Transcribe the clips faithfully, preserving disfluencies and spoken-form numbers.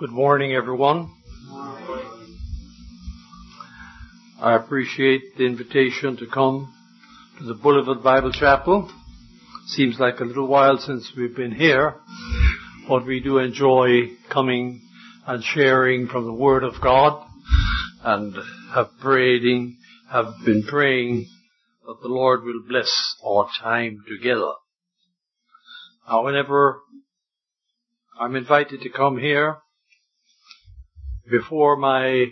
Good morning, everyone. I appreciate the invitation to come to the Boulevard Bible Chapel. Seems like a little while since we've been here, but we do enjoy coming and sharing from the Word of God, and have praying, have been praying that the Lord will bless our time together. Now, whenever I'm invited to come here, before my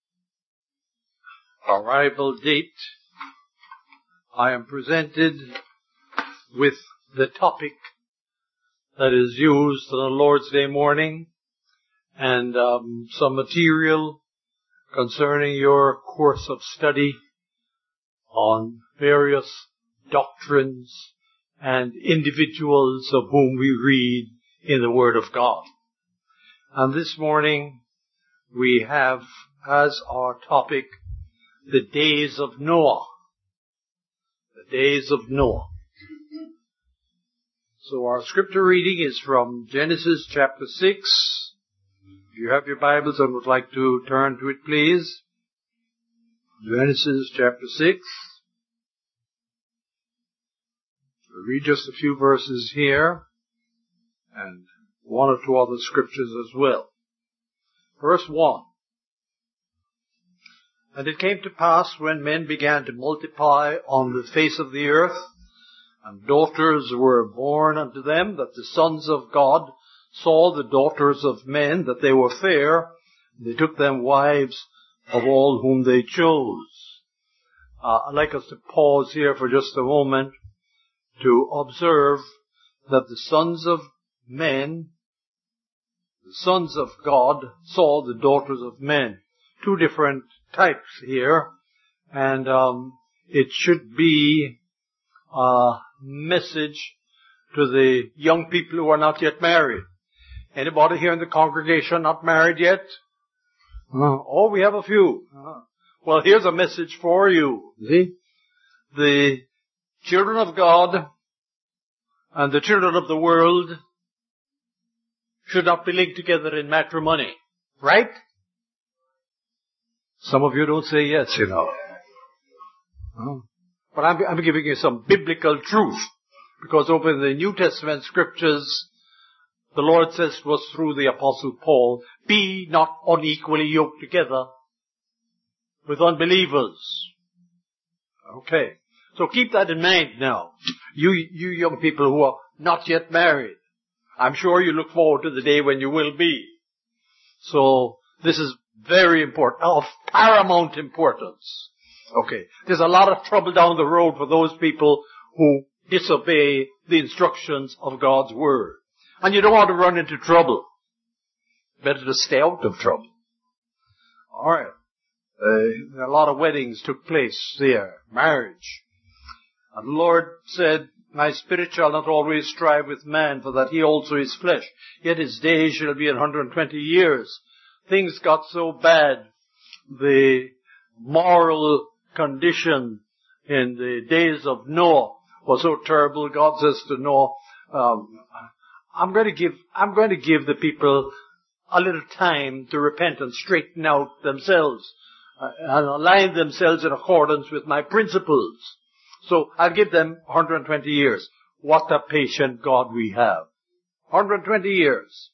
arrival date, I am presented with the topic that is used on a Lord's Day morning, and um, some material concerning your course of study on various doctrines and individuals of whom we read in the Word of God. And this morning we have as our topic the days of Noah. The days of Noah. So our scripture reading is from Genesis chapter six. If you have your Bibles and would like to turn to it, please. Genesis chapter six. We'll read just a few verses here and one or two other scriptures as well. Verse one. And it came to pass when men began to multiply on the face of the earth, and daughters were born unto them, that the sons of God saw the daughters of men, that they were fair, and they took them wives of all whom they chose. Uh, I'd like us to pause here for just a moment to observe that the sons of men, the sons of God, saw the daughters of men. Two different types here, and um, it should be a message to the young people who are not yet married. Anybody here in the congregation not married yet? Uh, oh, we have a few. Uh, well, here's a message for you. See? The children of God and the children of the world should not be linked together in matrimony. Right? Some of you don't say yes, you know. Oh. But I'm, I'm giving you some biblical truth. Because over in the New Testament scriptures, the Lord says to us through the Apostle Paul, be not unequally yoked together with unbelievers. Okay. So keep that in mind now. You, you young people who are not yet married. I'm sure you look forward to the day when you will be. So this is very important, of paramount importance. Okay. There's a lot of trouble down the road for those people who disobey the instructions of God's Word. And you don't want to run into trouble. Better to stay out of trouble. Alright. Uh, a lot of weddings took place there. Marriage. And the Lord said, my spirit shall not always strive with man, for that he also is flesh. Yet his days shall be an hundred and twenty years. Things got so bad. The moral condition in the days of Noah was so terrible. God says to Noah, um, I'm going to give, I'm going to give the people a little time to repent and straighten out themselves uh, and align themselves in accordance with my principles. So I'll give them one hundred twenty years. What a patient God we have. one hundred twenty years.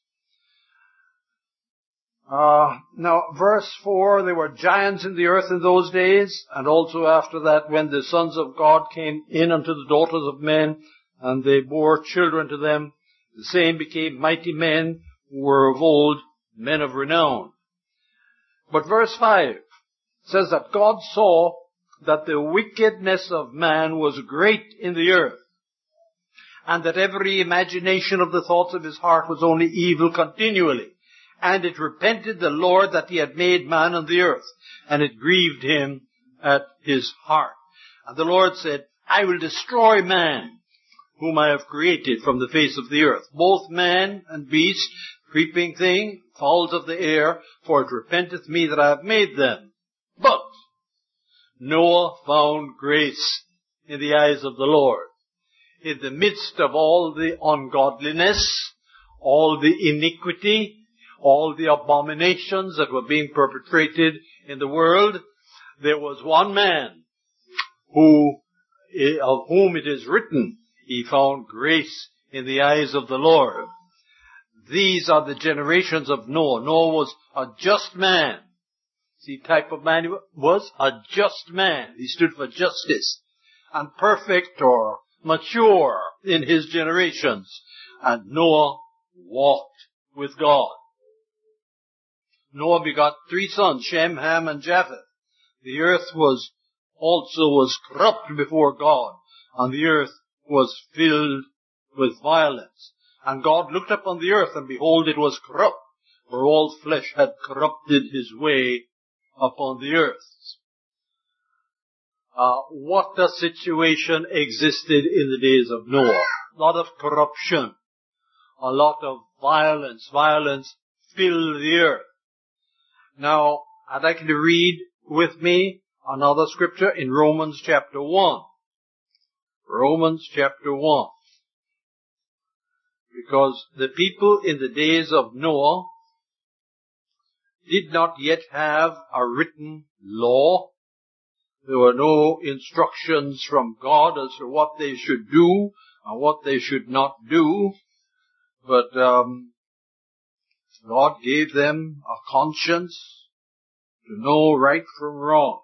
Uh, now, verse four, there were giants in the earth in those days, and also after that, when the sons of God came in unto the daughters of men, and they bore children to them, the same became mighty men who were of old, men of renown. But verse five says that God saw that the wickedness of man was great in the earth, and that every imagination of the thoughts of his heart was only evil continually. And it repented the Lord that he had made man on the earth, and it grieved him at his heart. And the Lord said, I will destroy man, whom I have created from the face of the earth, both man and beast, creeping thing, fowls of the air, for it repenteth me that I have made them. But Noah found grace in the eyes of the Lord. In the midst of all the ungodliness, all the iniquity, all the abominations that were being perpetrated in the world, there was one man who, of whom it is written, he found grace in the eyes of the Lord. These are the generations of Noah. Noah was a just man. See, type of man he was? A just man. He stood for justice. And perfect or mature in his generations. And Noah walked with God. Noah begot three sons, Shem, Ham, and Japheth. The earth was also was corrupt before God, and the earth was filled with violence. And God looked upon the earth, and behold, it was corrupt, for all flesh had corrupted his way upon the earth. Uh, what a situation existed in the days of Noah. A lot of corruption, a lot of violence. Violence filled the earth. Now, I'd like you to read with me another scripture in Romans chapter one. Romans chapter one. Because the people in the days of Noah did not yet have a written law. There were no instructions from God as to what they should do and what they should not do. But um, God gave them a conscience to know right from wrong.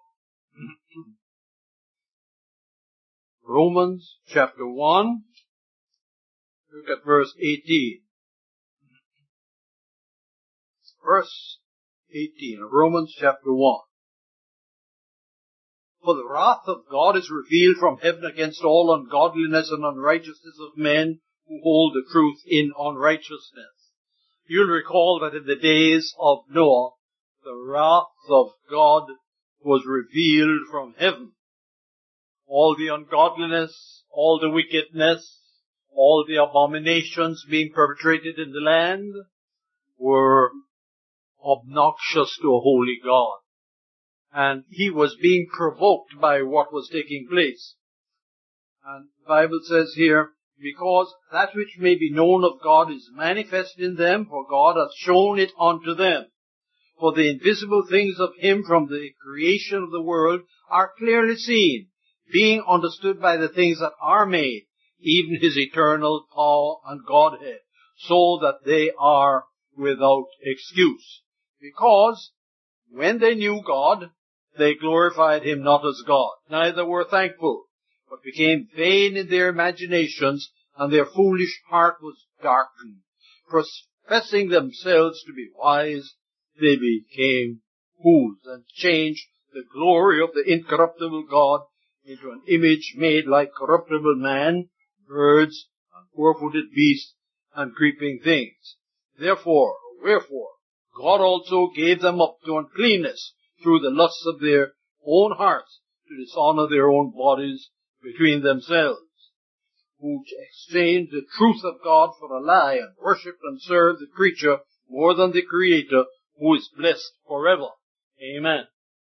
Romans chapter one, look at verse eighteen. Verse eighteen of Romans chapter one. For the wrath of God is revealed from heaven against all ungodliness and unrighteousness of men who hold the truth in unrighteousness. You'll recall that in the days of Noah, the wrath of God was revealed from heaven. All the ungodliness, all the wickedness, all the abominations being perpetrated in the land were obnoxious to a holy God. And he was being provoked by what was taking place. And the Bible says here, because that which may be known of God is manifest in them, for God hath shown it unto them. For the invisible things of him from the creation of the world are clearly seen, being understood by the things that are made, even his eternal power and Godhead, so that they are without excuse. Because when they knew God, they glorified him not as God, neither were thankful, but became vain in their imaginations, and their foolish heart was darkened. Professing themselves to be wise, they became fools, and changed the glory of the incorruptible God into an image made like corruptible man, birds, and four-footed beasts, and creeping things. Therefore, wherefore, God also gave them up to uncleanness through the lusts of their own hearts, to dishonor their own bodies between themselves, who exchanged the truth of God for a lie, and worshipped and served the creature more than the Creator, who is blessed forever. Amen.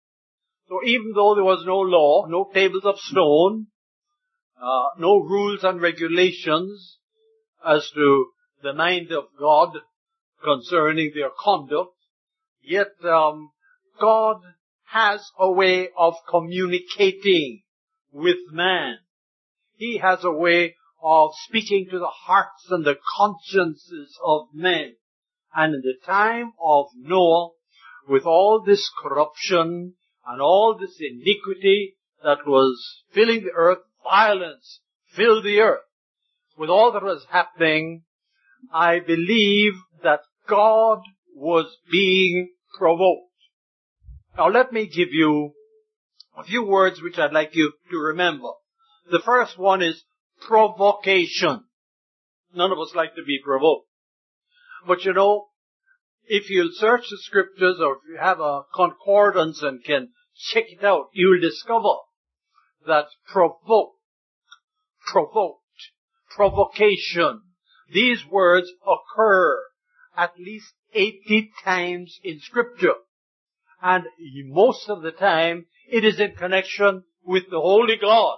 So even though there was no law, no tables of stone, uh, no rules and regulations as to the mind of God concerning their conduct, yet um, God has a way of communicating with man. He has a way of speaking to the hearts and the consciences of men. And in the time of Noah, with all this corruption and all this iniquity that was filling the earth, violence filled the earth. With all that was happening, I believe that God was being provoked. Now let me give you a few words which I'd like you to remember. The first one is provocation. None of us like to be provoked. But you know, if you'll search the scriptures, or if you have a concordance and can check it out, you'll discover that provoke, provoked, provocation, these words occur at least eighty times in scripture. And most of the time, it is in connection with the Holy God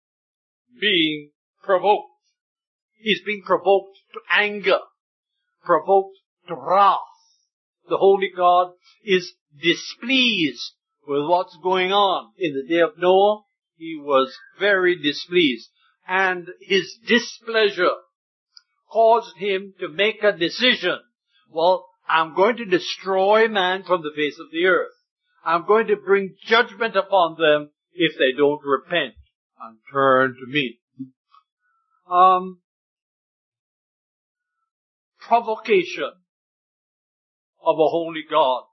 being provoked. He's being provoked to anger, provoked to wrath, the holy God, is displeased with what's going on. In the day of Noah, he was very displeased. And his displeasure caused him to make a decision. Well, I'm going to destroy man from the face of the earth. I'm going to bring judgment upon them if they don't repent and turn to me. Um, provocation of a holy God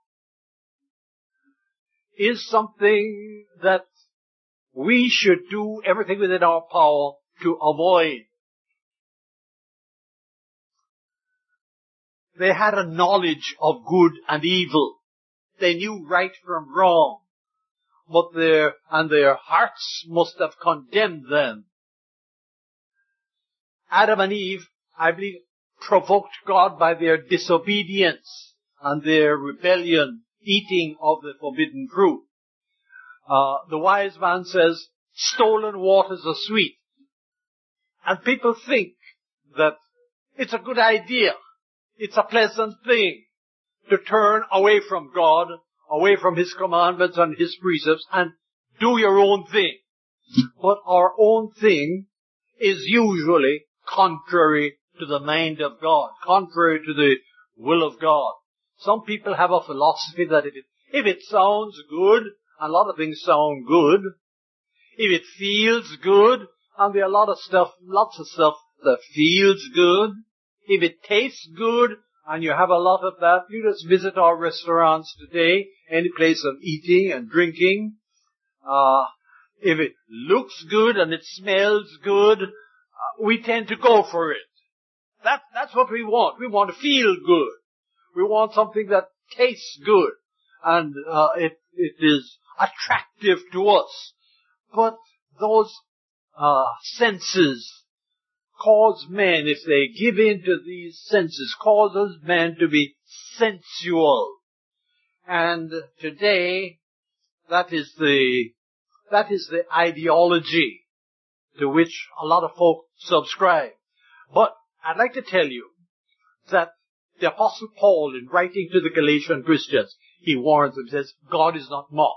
is something that we should do everything within our power to avoid. They had a knowledge of good and evil. They knew right from wrong. But their, and their hearts must have condemned them. Adam and Eve, I believe, provoked God by their disobedience and their rebellion, eating of the forbidden fruit. Uh, the wise man says, stolen waters are sweet. And people think that it's a good idea. It's a pleasant thing to turn away from God, away from His commandments and His precepts, and do your own thing. But our own thing is usually contrary to the mind of God, contrary to the will of God. Some people have a philosophy that if it, if it sounds good, and a lot of things sound good, if it feels good, and there are a lot of stuff, lots of stuff that feels good, if it tastes good, and you have a lot of that, you just visit our restaurants today, any place of eating and drinking. Uh, if it looks good and it smells good, uh, we tend to go for it. That, that's what we want. We want to feel good. We want something that tastes good, and uh, it, it is attractive to us. But those uh, senses cause men, if they give in to these senses, causes men to be sensual. And today, that is the, that is the ideology to which a lot of folk subscribe. But I'd like to tell you that the Apostle Paul, in writing to the Galatian Christians, he warns them, says, God is not mocked.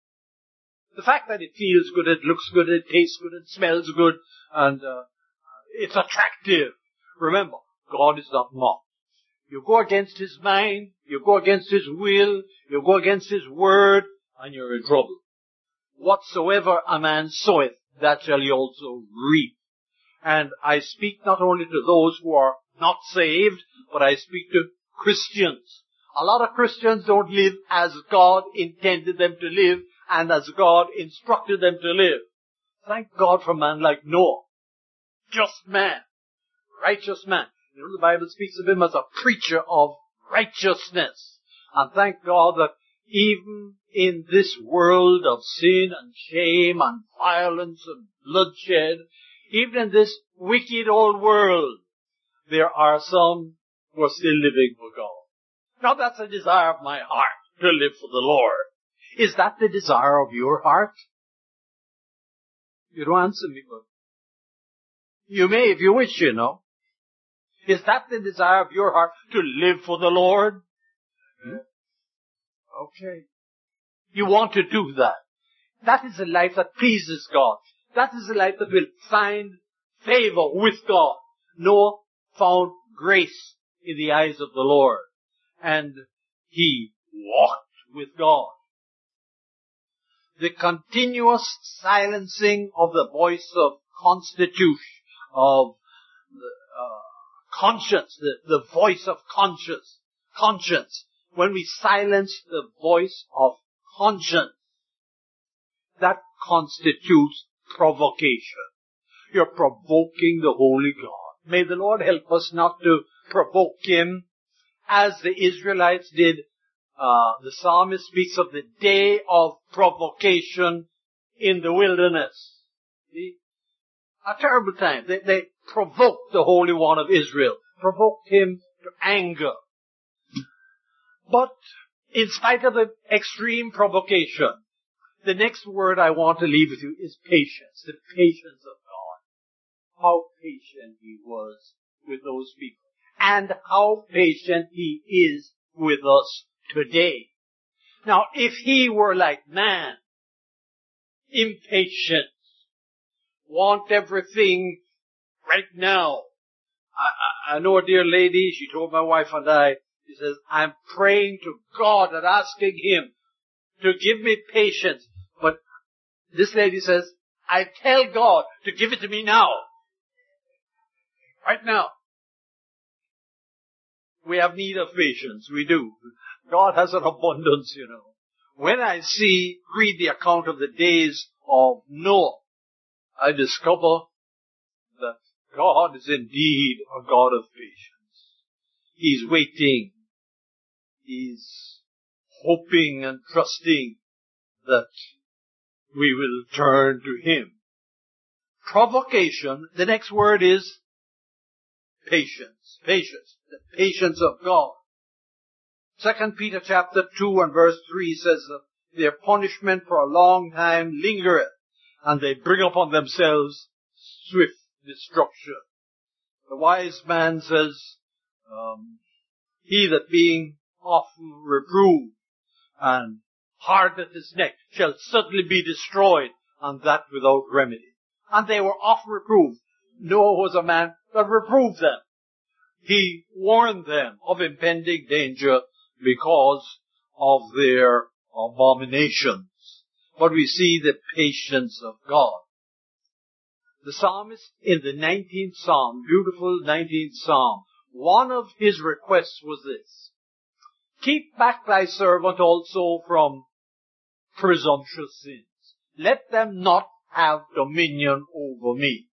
The fact that it feels good, it looks good, it tastes good, it smells good, and uh, it's attractive. Remember, God is not mocked. You go against His mind, you go against His will, you go against His word, and you're in trouble. Whatsoever a man soweth, that shall he also reap. And I speak not only to those who are not saved, but I speak to Christians. A lot of Christians don't live as God intended them to live and as God instructed them to live. Thank God for a man like Noah. Just man. Righteous man. You know, the Bible speaks of him as a preacher of righteousness. And thank God that even in this world of sin and shame and violence and bloodshed, even in this wicked old world, there are some who are still living for God. Now that's a desire of my heart, to live for the Lord. Is that the desire of your heart? You don't answer me, but you may if you wish, you know. Is that the desire of your heart, to live for the Lord? Hmm? Okay. You want to do that. That is a life that pleases God. That is a life that will find favor with God. Noah found grace in the eyes of the Lord, and he walked with God. The continuous silencing of the voice of constitution, of uh, conscience, the, the voice of conscience, conscience. When we silence the voice of conscience, that constitutes provocation. You're provoking the Holy God. May the Lord help us not to provoke Him as the Israelites did. Uh, the psalmist speaks of the day of provocation in the wilderness. See? A terrible time. They, they provoked the Holy One of Israel, provoked Him to anger. But in spite of the extreme provocation, the next word I want to leave with you is patience, the patience of God. How patient He was with those people, and how patient He is with us today. Now, if he were like man, impatient, want everything right now. I, I, I know a dear lady, she told my wife and I, she says, I'm praying to God and asking him to give me patience. But this lady says, I tell God to give it to me now. Right now. We have need of patience. We do. God has an abundance, you know. When I see, read the account of the days of Noah, I discover that God is indeed a God of patience. He's waiting. He's hoping and trusting that we will turn to him. Provocation, the next word is patience. Patience. The patience of God. Second Peter chapter two and verse three says that their punishment for a long time lingereth, and they bring upon themselves swift destruction. The wise man says, um, he that being often reproved and hard at his neck shall certainly be destroyed, and that without remedy. And they were often reproved. Noah was a man that reproved them. He warned them of impending danger because of their abominations. But we see the patience of God. The psalmist in the nineteenth psalm, beautiful nineteenth psalm, one of his requests was this: keep back thy servant also from presumptuous sins. Let them not have dominion over me.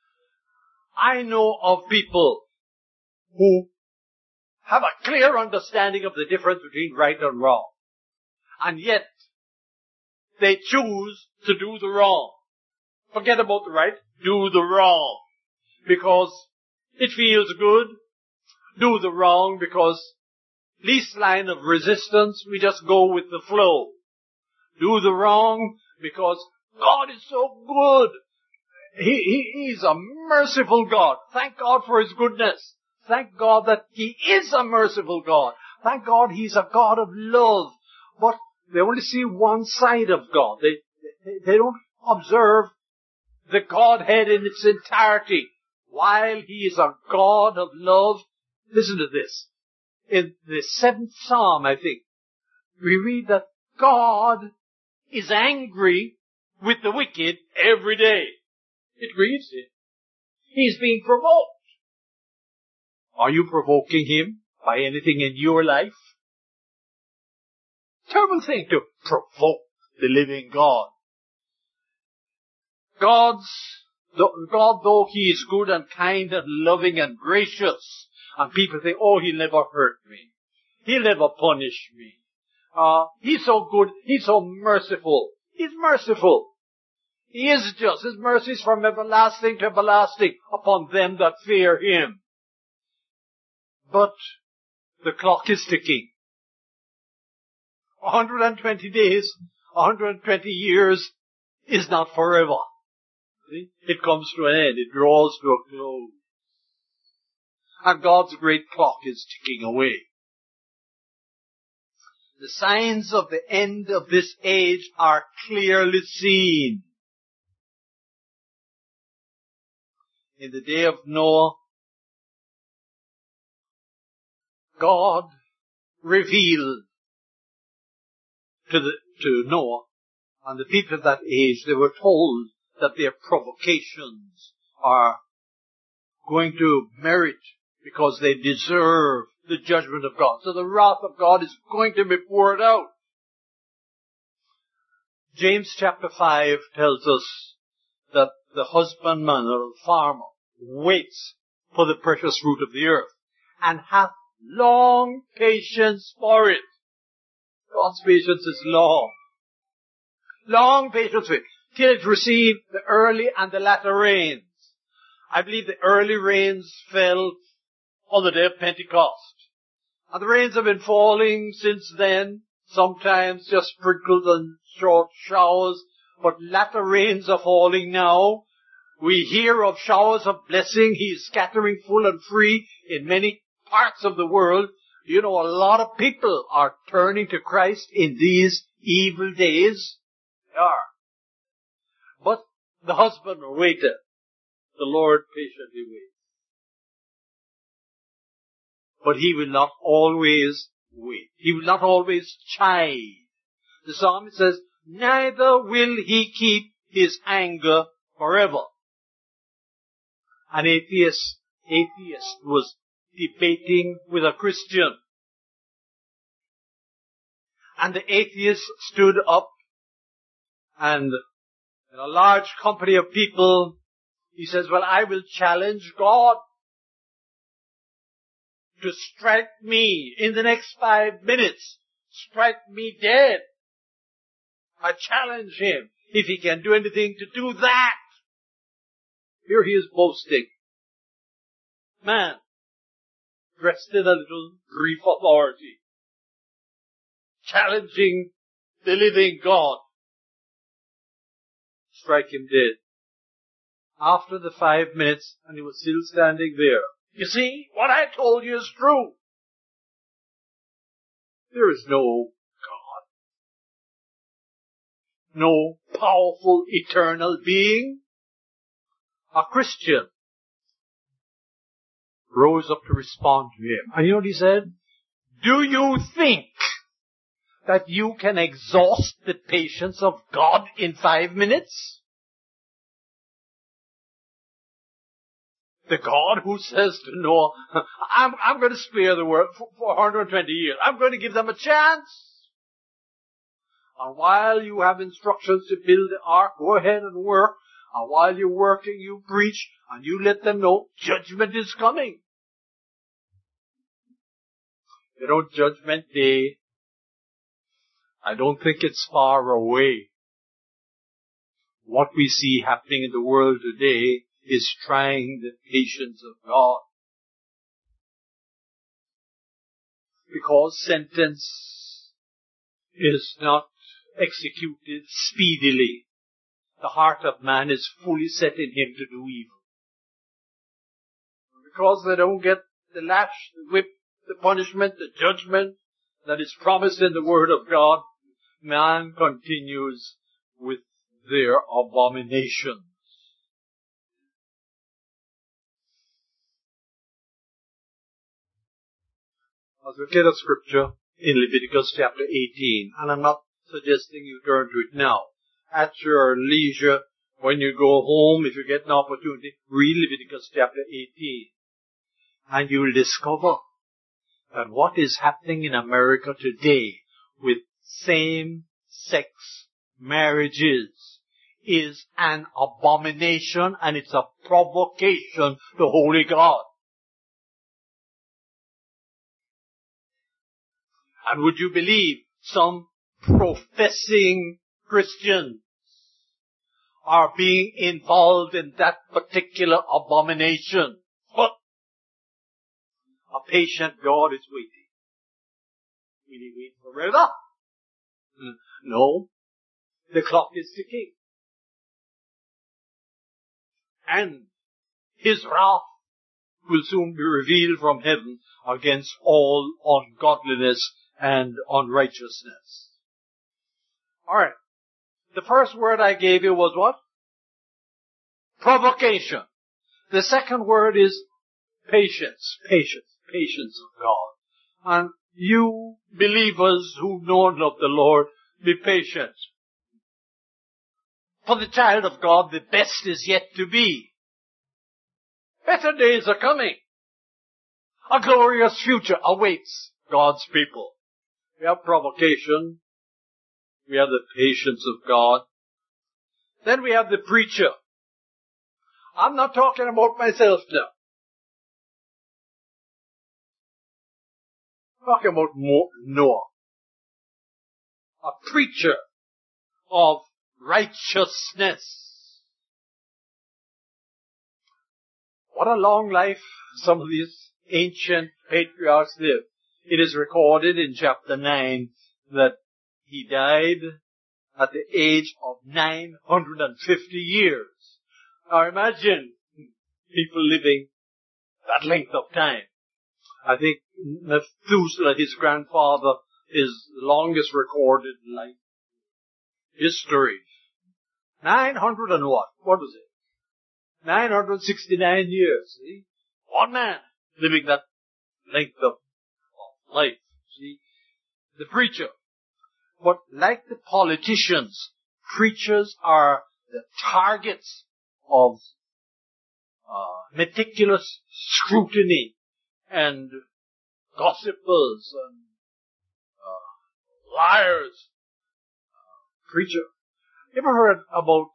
I know of people who have a clear understanding of the difference between right and wrong. And yet, they choose to do the wrong. Forget about the right, do the wrong. Because it feels good. Do the wrong because least line of resistance, we just go with the flow. Do the wrong because God is so good. He, he, he's a merciful God. Thank God for his goodness. Thank God that he is a merciful God. Thank God he's a God of love. But they only see one side of God. They, they, they don't observe the Godhead in its entirety. While he is a God of love, listen to this. In the seventh Psalm, I think, we read that God is angry with the wicked every day. It grieves him. He's being provoked. Are you provoking him by anything in your life? Terrible thing to provoke the living God. God's, God, though he is good and kind and loving and gracious, and people think, oh, he'll never hurt me. He'll never punish me. Uh, he's so good. He's so merciful. He's merciful. He is just. His mercy is from everlasting to everlasting upon them that fear him. But the clock is ticking. one hundred twenty days, one hundred twenty years is not forever. See? It comes to an end. It draws to a close. And God's great clock is ticking away. The signs of the end of this age are clearly seen. In the day of Noah, God revealed to the, to Noah and the people of that age, they were told that their provocations are going to merit because they deserve the judgment of God. So the wrath of God is going to be poured out. James chapter five tells us that the husbandman or the farmer waits for the precious fruit of the earth and hath long patience for it. God's patience is long. Long patience for it, till it receive the early and the latter rains. I believe the early rains fell on the day of Pentecost. And the rains have been falling since then, sometimes just sprinkled and short showers, but latter rains are falling now. We hear of showers of blessing. He is scattering full and free in many parts of the world. You know, a lot of people are turning to Christ in these evil days. They are. But the husband waited. The Lord patiently waits. But He will not always wait. He will not always chide. The psalmist says, neither will He keep His anger forever. An atheist, atheist was debating with a Christian. And the atheist stood up, and in a large company of people, he says, well, I will challenge God to strike me in the next five minutes. Strike me dead. I challenge Him if He can do anything to do that. Here he is boasting. Man, dressed in a little brief authority, challenging the living God. Strike him dead. After the five minutes, and he was still standing there. You see, what I told you is true. There is no God. No powerful, eternal being. A Christian rose up to respond to him. And you know what he said? Do you think that you can exhaust the patience of God in five minutes? The God who says to Noah, I'm, I'm going to spare the world for, for one hundred twenty years. I'm going to give them a chance. And while you have instructions to build the ark, go ahead and work. And while you're working, you preach, and you let them know judgment is coming. You know, Judgment Day, I don't think it's far away. What we see happening in the world today is trying the patience of God. Because sentence is not executed speedily. The heart of man is fully set in him to do evil. Because they don't get the lash, the whip, the punishment, the judgment that is promised in the Word of God, man continues with their abominations. As we get a scripture in Leviticus chapter eighteen, and I'm not suggesting you turn to it now. At your leisure, when you go home, if you get an opportunity, read Leviticus chapter eighteen. And you will discover that what is happening in America today with same-sex marriages is an abomination, and it's a provocation to Holy God. And would you believe some professing Christians are being involved in that particular abomination? But a patient God is waiting. Will He wait forever? No. The clock is ticking. And His wrath will soon be revealed from heaven against all ungodliness and unrighteousness. Alright. The first word I gave you was what? Provocation. The second word is patience. Patience. Patience of God. And you believers who know and love the Lord, be patient. For the child of God, the best is yet to be. Better days are coming. A glorious future awaits God's people. We have provocation. We have the patience of God. Then we have the preacher. I'm not talking about myself now. I'm talking about Noah. A preacher of righteousness. What a long life some of these ancient patriarchs lived. It is recorded in chapter nine that he died at the age of nine hundred fifty years. Now imagine people living that length of time. I think Methuselah, his grandfather, is the longest recorded life history. nine hundred and what? What was it? nine hundred sixty-nine years. See? One man living that length of life. See? The preacher. But like the politicians, preachers are the targets of uh, meticulous scrutiny and gossipers and uh, liars. Uh, preacher. You ever heard about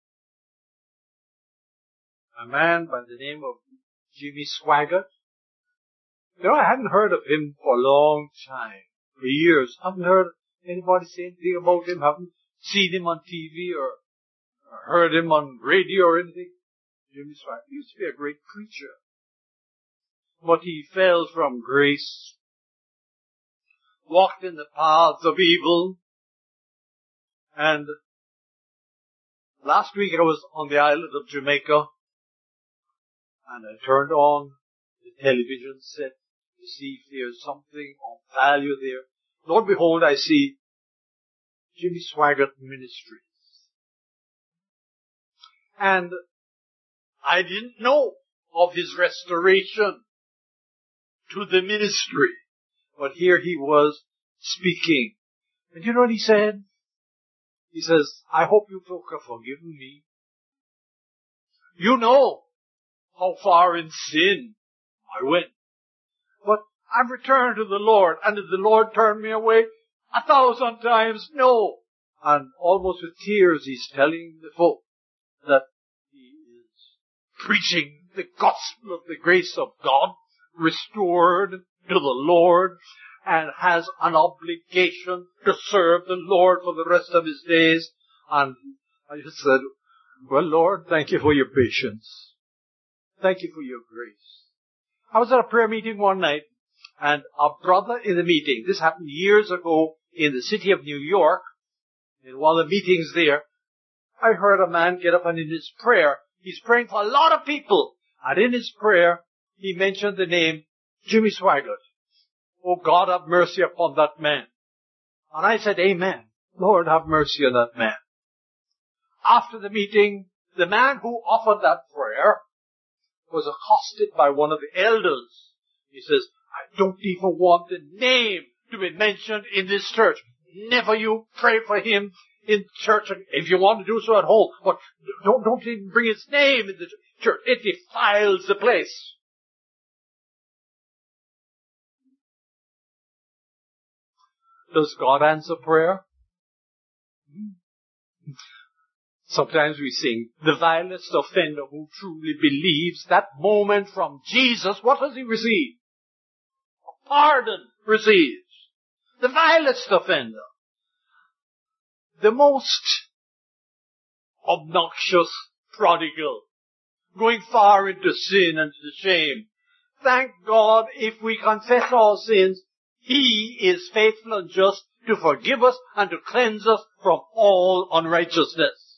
a man by the name of Jimmy Swaggart? You know, I hadn't heard of him for a long time, for years. I haven't heard anybody say anything about him, haven't seen him on T V or, or heard him on radio or anything. Jimmy Swaggart used to be a great preacher. But he fell from grace, walked in the paths of evil, and last week I was on the island of Jamaica, and I turned on the television set to see if there's something of value there. Lord behold, I see Jimmy Swaggart Ministries. And I didn't know of his restoration to the ministry. But here he was speaking. And you know what he said? He says, I hope you folk have forgiven me. You know how far in sin I went. But I've returned to the Lord. And did the Lord turn me away? A thousand times no. And almost with tears he's telling the folk that he is preaching the gospel of the grace of God, restored to the Lord, and has an obligation to serve the Lord for the rest of his days. And I just said, well, Lord, thank you for your patience. Thank you for your grace. I was at a prayer meeting one night, and a brother in the meeting, this happened years ago in the city of New York, in one of the meetings there, I heard a man get up and in his prayer, he's praying for a lot of people, and in his prayer, he mentioned the name Jimmy Swaggart. Oh, God, have mercy upon that man. And I said, Amen. Lord, have mercy on that man. After the meeting, the man who offered that prayer was accosted by one of the elders. He says, I don't even want the name to be mentioned in this church. Never you pray for him in church. If you want to do so at home, but don't, don't even bring his name in the church. It defiles the place. Does God answer prayer? Sometimes we sing, the vilest offender who truly believes that moment from Jesus, what does he receive? A pardon receives. The vilest offender. The most obnoxious prodigal. Going far into sin and into shame. Thank God if we confess our sins, He is faithful and just to forgive us and to cleanse us from all unrighteousness.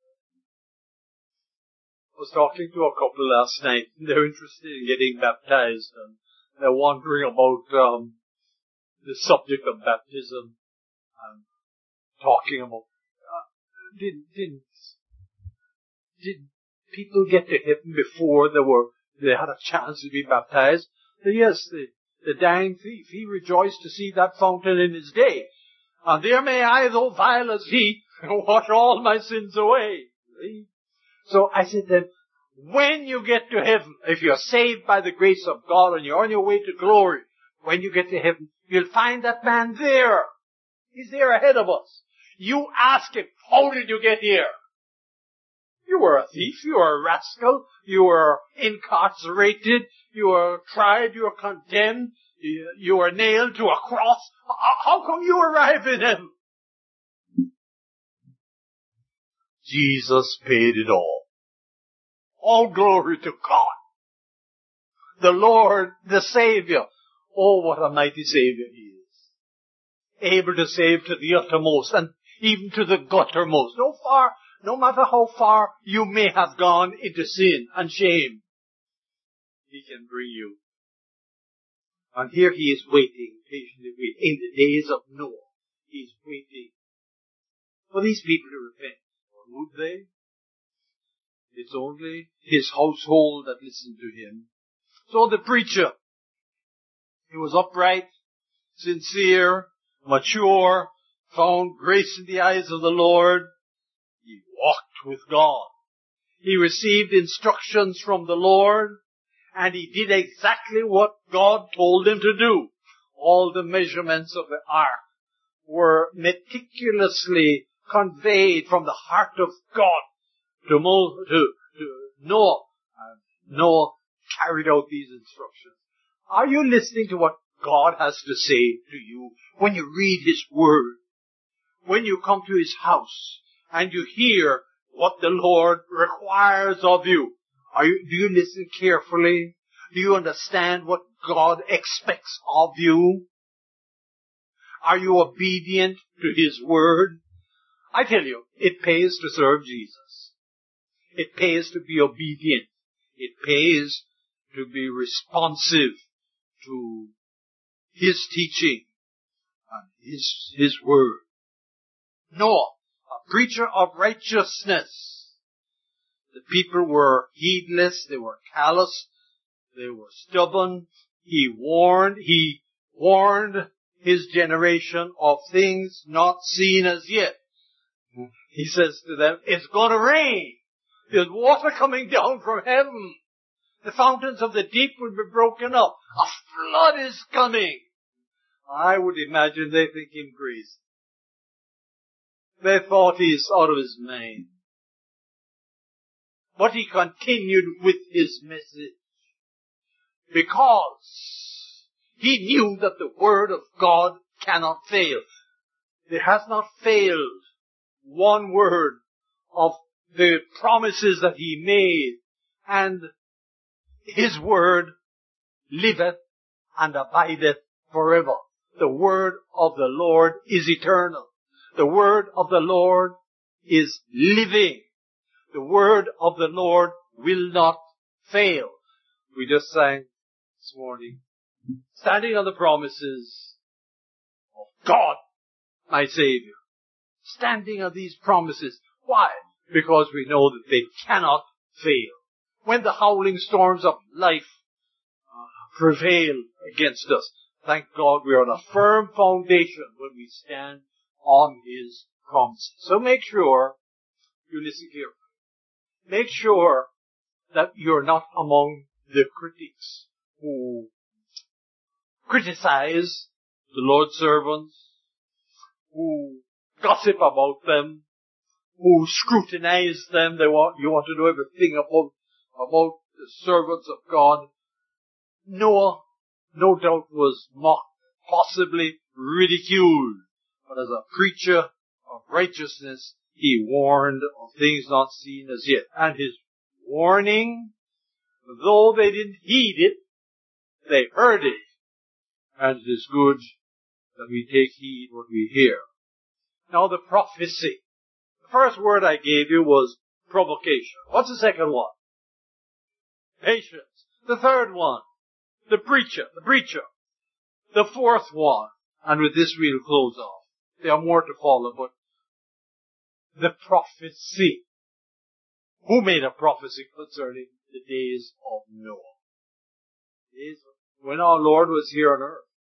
I was talking to a couple last night. They're interested in getting baptized and they're wondering about um, the subject of baptism and talking about uh, did did did people get to heaven before they were they had a chance to be baptized? Yes, the The dying thief, he rejoiced to see that fountain in his day. And there may I, though vile as he, wash all my sins away. See? So I said then, when you get to heaven, if you're saved by the grace of God and you're on your way to glory, when you get to heaven, you'll find that man there. He's there ahead of us. You ask him, how did you get here? You were a thief, you were a rascal, you were incarcerated, you were tried, you were condemned, you, you were nailed to a cross. How come you arrived in heaven? Jesus paid it all. All glory to God. The Lord, the Savior. Oh, what a mighty Savior He is. Able to save to the uttermost and even to the guttermost. No far, no matter how far you may have gone into sin and shame, He can bring you And here he is waiting, patiently waiting. In the days of Noah, he's waiting for these people to repent. Or would they? It's only his household that listened to him. So the preacher, he was upright, sincere, mature, found grace in the eyes of the Lord. He walked with God. He received instructions from the Lord, and he did exactly what God told him to do. All the measurements of the ark were meticulously conveyed from the heart of God to, Mo, to, to Noah. And Noah carried out these instructions. Are you listening to what God has to say to you when you read His Word? When you come to His house and you hear what the Lord requires of you? Are you, do you listen carefully? Do you understand what God expects of you? Are you obedient to His Word? I tell you, it pays to serve Jesus. It pays to be obedient. It pays to be responsive to His teaching and His, His Word. Noah, a preacher of righteousness. The people were heedless, they were callous, they were stubborn. He warned, he warned his generation of things not seen as yet. He says to them, it's going to rain. There's water coming down from heaven. The fountains of the deep will be broken up. A flood is coming. I would imagine they think him crazy. They thought he's out of his mind. But he continued with his message because he knew that the Word of God cannot fail. There has not failed one word of the promises that he made, and his Word liveth and abideth forever. The Word of the Lord is eternal. The Word of the Lord is living. The Word of the Lord will not fail. We just sang this morning, standing on the promises of God, my Savior. Standing on these promises. Why? Because we know that they cannot fail. When the howling storms of life uh, prevail against us, thank God we are on a firm foundation when we stand on His promises. So make sure you listen carefully. Make sure that you're not among the critics who criticize the Lord's servants, who gossip about them, who scrutinize them. They want, you want to know everything about, about the servants of God. Noah, no doubt, was mocked, possibly ridiculed. But as a preacher of righteousness, he warned of things not seen as yet. And his warning, though they didn't heed it, they heard it. And it is good that we take heed what we hear. Now the prophecy. The first word I gave you was provocation. What's the second one? Patience. The third one, the preacher, the preacher. The fourth one, and with this we'll close off. There are more to follow, but the prophecy. Who made a prophecy concerning the days of Noah? Days when our Lord was here on earth.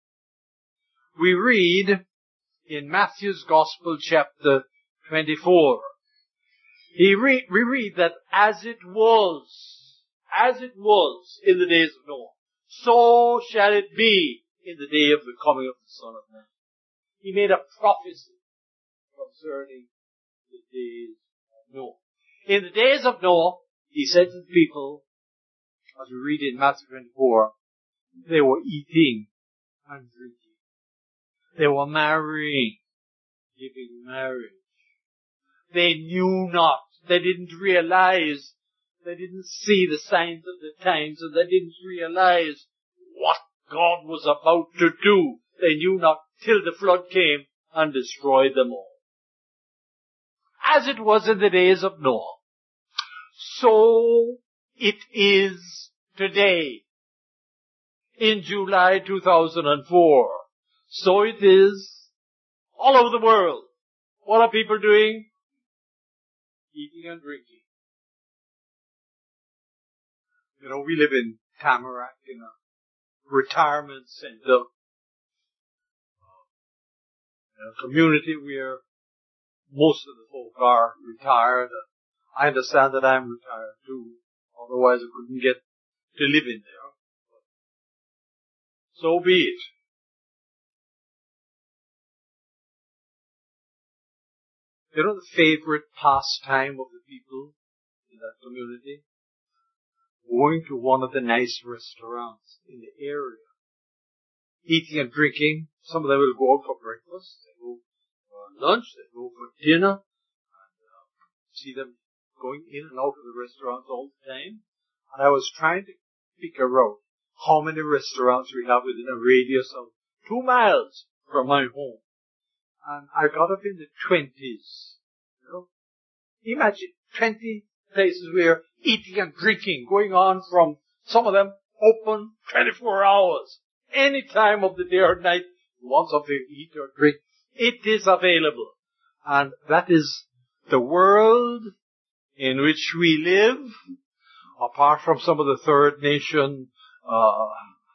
We read in Matthew's Gospel, chapter twenty-four. He re- we read that as it was, as it was in the days of Noah, so shall it be in the day of the coming of the Son of Man. He made a prophecy concerning the days of Noah. In the days of Noah, he said to the people, as we read in Matthew twenty-four, they were eating and drinking. They were marrying, giving marriage. They knew not. They didn't realize. They didn't see the signs of the times, and they didn't realize what God was about to do. They knew not till the flood came and destroyed them all. As it was in the days of Noah, so it is today. in July two thousand four. So it is all over the world. What are people doing? Eating and drinking. You know, we live in Tamarack, in a retirement center, in a community where most of the folk are retired. I understand that I'm retired too. Otherwise I couldn't get to live in there. So be it. You know the favorite pastime of the people in that community? Going to one of the nice restaurants in the area. Eating and drinking. Some of them will go out for breakfast. They go for lunch. They go for dinner. And uh, see them going in and out of the restaurants all the time. And I was trying to figure out how many restaurants we have within a radius of two miles from my home. And I got up in the twenties. You know, imagine twenty places where eating and drinking going on from some of them open twenty-four hours. Any time of the day or night, you want something to eat or drink, it is available. And that is the world in which we live, apart from some of the third nation, uh,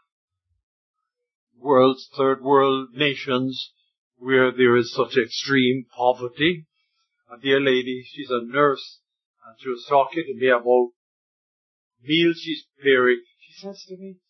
world's third world nations, where there is such extreme poverty. A dear lady, she's a nurse, and she was talking to me about meals she's preparing. She says to me,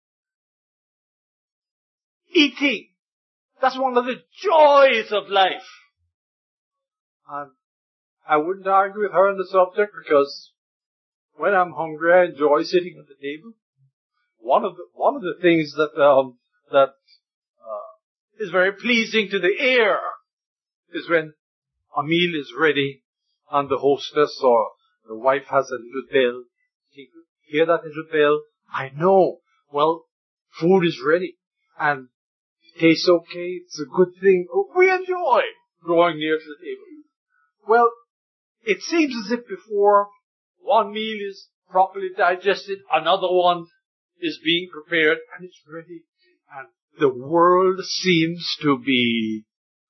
eating, that's one of the joys of life. And I wouldn't argue with her on the subject, because when I'm hungry, I enjoy sitting at the table. One of the, one of the things that, um, that, uh, is very pleasing to the ear is when a meal is ready and the hostess or the wife has a little bell. You hear that little bell? I know. Well, food is ready and it tastes okay. It's a good thing. We enjoy drawing near to the table. Well, it seems as if before one meal is properly digested, another one is being prepared and it's ready. And the world seems to be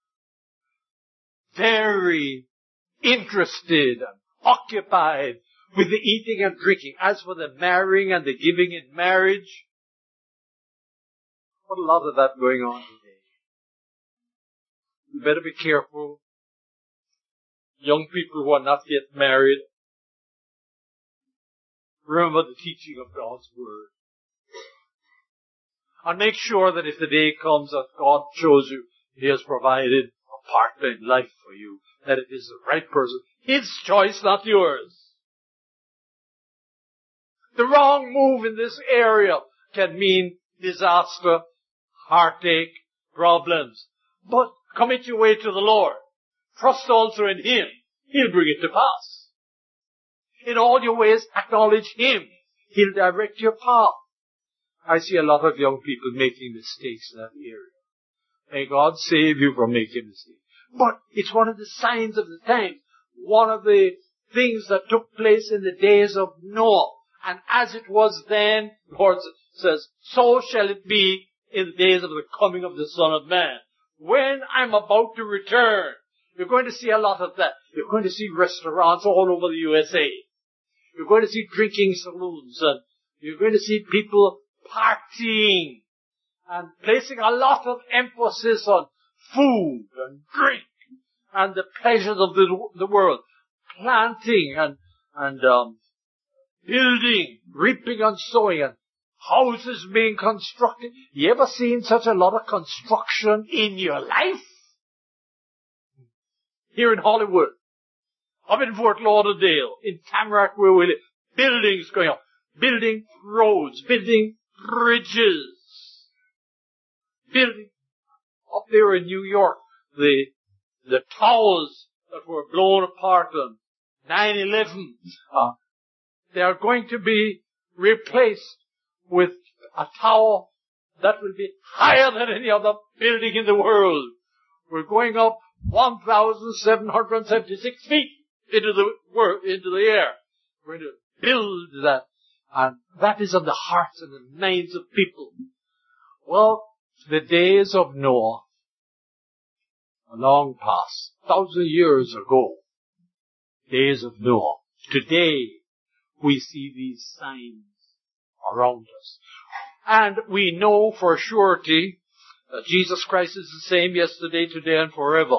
very interested and occupied with the eating and drinking. As for the marrying and the giving in marriage, what a lot of that going on today. You better be careful. Young people who are not yet married, remember the teaching of God's Word. And make sure that if the day comes that God shows you He has provided a partner in life for you, that it is the right person. His choice, not yours. The wrong move in this area can mean disaster, heartache, problems. But commit your way to the Lord. Trust also in Him. He'll bring it to pass. In all your ways, acknowledge Him. He'll direct your path. I see a lot of young people making mistakes in that area. May God save you from making mistakes. But it's one of the signs of the times. One of the things that took place in the days of Noah. And as it was then, the Lord says, so shall it be in the days of the coming of the Son of Man. When I'm about to return, you're going to see a lot of that. You're going to see restaurants all over the U S A. You're going to see drinking saloons, and you're going to see people partying and placing a lot of emphasis on food and drink and the pleasures of the, the world. Planting and, and, um, building, reaping and sowing, and houses being constructed. You ever seen such a lot of construction in your life? Here in Hollywood, up in Fort Lauderdale, in Tamarack where we live, buildings going up, building roads, building bridges, building up there in New York, the, the towers that were blown apart on nine eleven, uh, they are going to be replaced with a tower that will be higher than any other building in the world. We're going up one thousand seven hundred seventy-six feet into the world, into the air. We're going to build that. And that is on the hearts and the minds of people. Well, the days of Noah are long past, thousand years ago. Days of Noah. Today, we see these signs around us. And we know for surety that Jesus Christ is the same yesterday, today, and forever.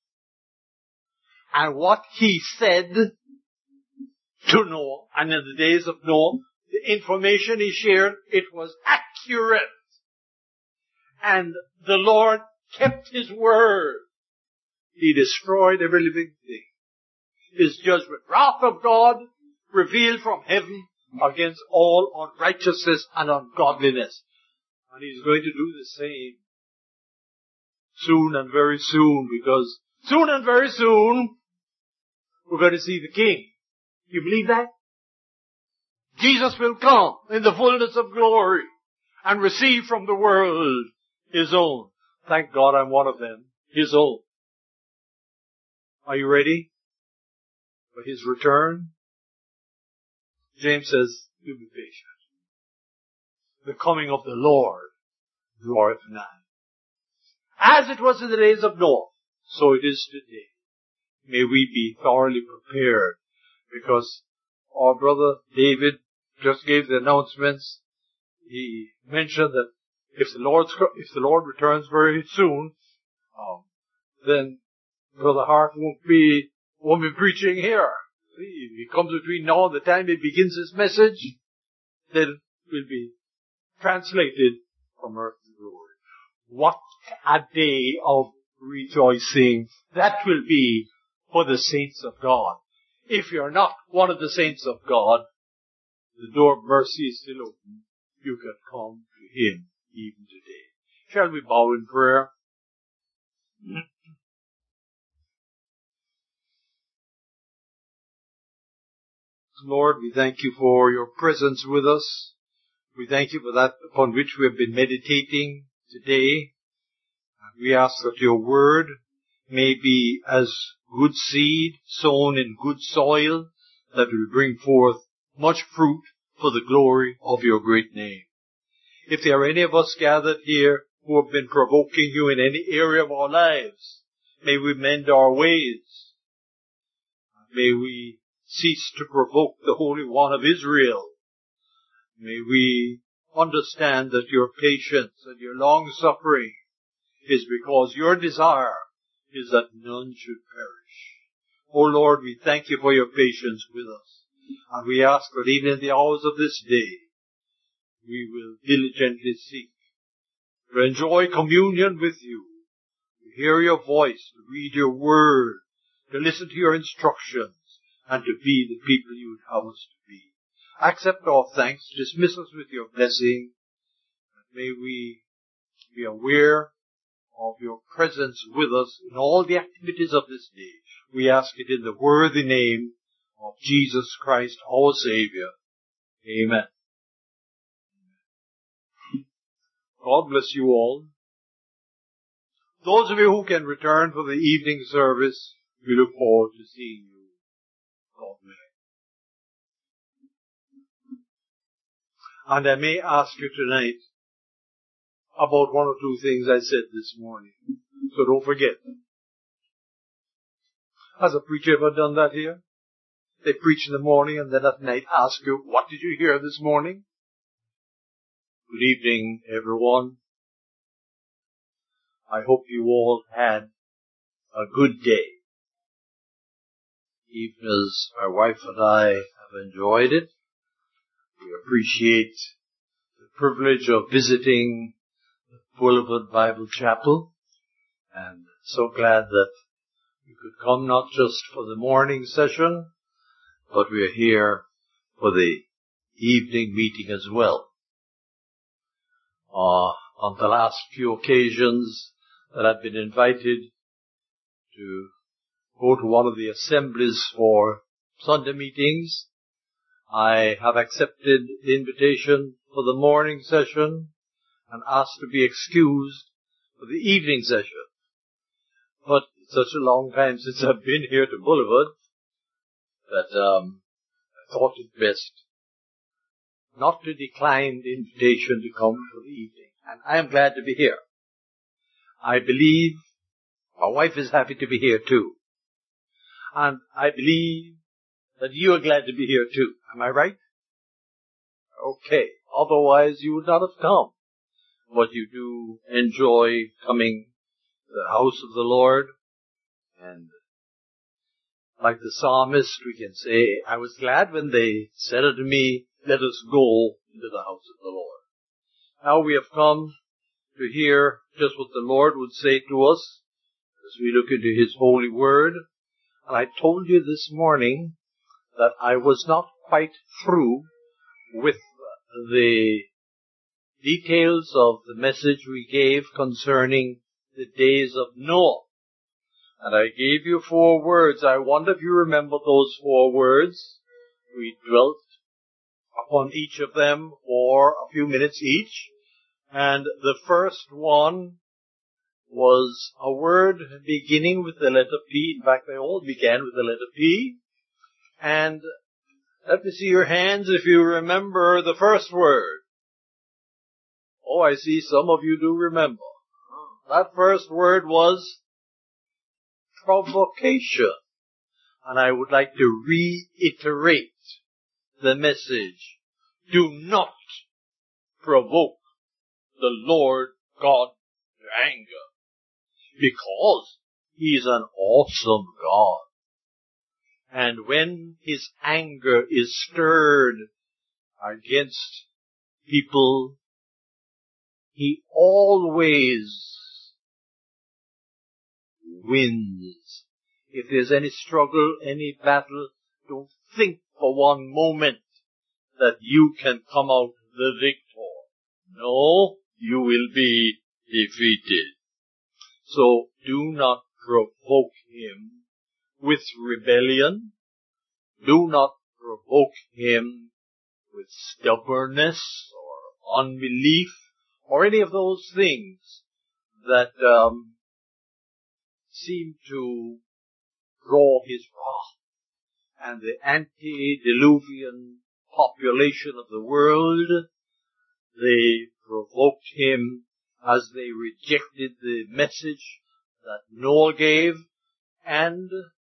And what he said to Noah, and in the days of Noah, the information he shared, it was accurate. And the Lord kept his word. He destroyed every living thing. His judgment, wrath of God, revealed from heaven against all unrighteousness and ungodliness. And he's going to do the same soon and very soon, because soon and very soon we're going to see the King. You believe that? Jesus will come in the fullness of glory and receive from the world his own. Thank God I'm one of them. His own. Are you ready for his return? James says, do be patient. The coming of the Lord draweth nigh. As it was in the days of Noah, so it is today. May we be thoroughly prepared, because our brother David just gave the announcements. He mentioned that if the Lord's, if the Lord returns very soon, um, then Brother Hart won't be, won't be preaching here. See, if he comes between now and the time he begins his message, then it will be translated from earth to glory. What a day of rejoicing that will be for the saints of God. If you're not one of the saints of God, the door of mercy is still open. You can come to him even today. Shall we bow in prayer? Lord, we thank you for your presence with us. We thank you for that upon which we have been meditating today. And we ask that your word may be as good seed sown in good soil that will bring forth much fruit for the glory of your great name. If there are any of us gathered here who have been provoking you in any area of our lives, may we mend our ways. May we cease to provoke the Holy One of Israel. May we understand that your patience and your long-suffering is because your desire is that none should perish. O Lord, we thank you for your patience with us. And we ask that even in the hours of this day, we will diligently seek to enjoy communion with you, to hear your voice, to read your word, to listen to your instructions, and to be the people you would have us to be. Accept our thanks, dismiss us with your blessing, and may we be aware of your presence with us in all the activities of this day. We ask it in the worthy name of Jesus Christ, our Savior. Amen. God bless you all. Those of you who can return for the evening service, we look forward to seeing you. God bless. And I may ask you tonight about one or two things I said this morning. So don't forget. Has a preacher ever done that here? They preach in the morning and then at night ask you, what did you hear this morning? Good evening, everyone. I hope you all had a good day. Even as my wife and I have enjoyed it, we appreciate the privilege of visiting the Boulevard Bible Chapel, and so glad that we could come not just for the morning session, but we are here for the evening meeting as well. Uh, on the last few occasions that I've been invited to go to one of the assemblies for Sunday meetings, I have accepted the invitation for the morning session and asked to be excused for the evening session. But it's such a long time since I've been here to Boulevard that um, I thought it best not to decline the invitation to come for the evening. And I am glad to be here. I believe my wife is happy to be here too. And I believe that you are glad to be here too. Am I right? Okay. Otherwise you would not have come. But you do enjoy coming to the house of the Lord. And like the psalmist, we can say, I was glad when they said unto me, let us go into the house of the Lord. Now we have come to hear just what the Lord would say to us as we look into His holy word. And I told you this morning that I was not quite through with the details of the message we gave concerning the days of Noah. And I gave you four words. I wonder if you remember those four words. We dwelt upon each of them for a few minutes each. And the first one was a word beginning with the letter P. In fact, they all began with the letter P. And let me see your hands if you remember the first word. Oh, I see some of you do remember. That first word was provocation. And I would like to reiterate the message. Do not provoke the Lord God to anger, because He is an awesome God. And when His anger is stirred against people, He always wins. If there's any struggle, any battle, don't think for one moment that you can come out the victor. No, you will be defeated. So do not provoke Him with rebellion. Do not provoke Him with stubbornness or unbelief or any of those things that um, seem to draw His wrath. And the antediluvian population of the world, they provoked Him as they rejected the message that Noah gave, and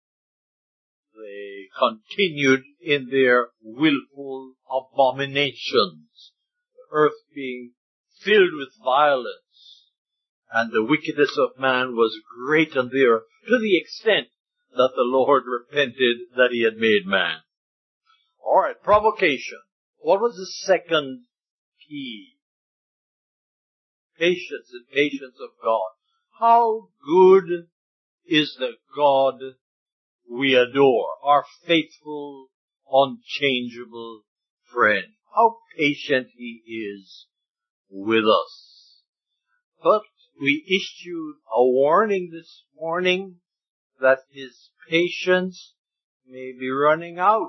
they continued in their willful abominations, the earth being filled with violence, and the wickedness of man was great on the earth, to the extent that the Lord repented that He had made man. All right, provocation. What was the second P? Patience and patience of God. How good is the God we adore, our faithful, unchangeable friend. How patient He is with us. But we issued a warning this morning that His patience may be running out,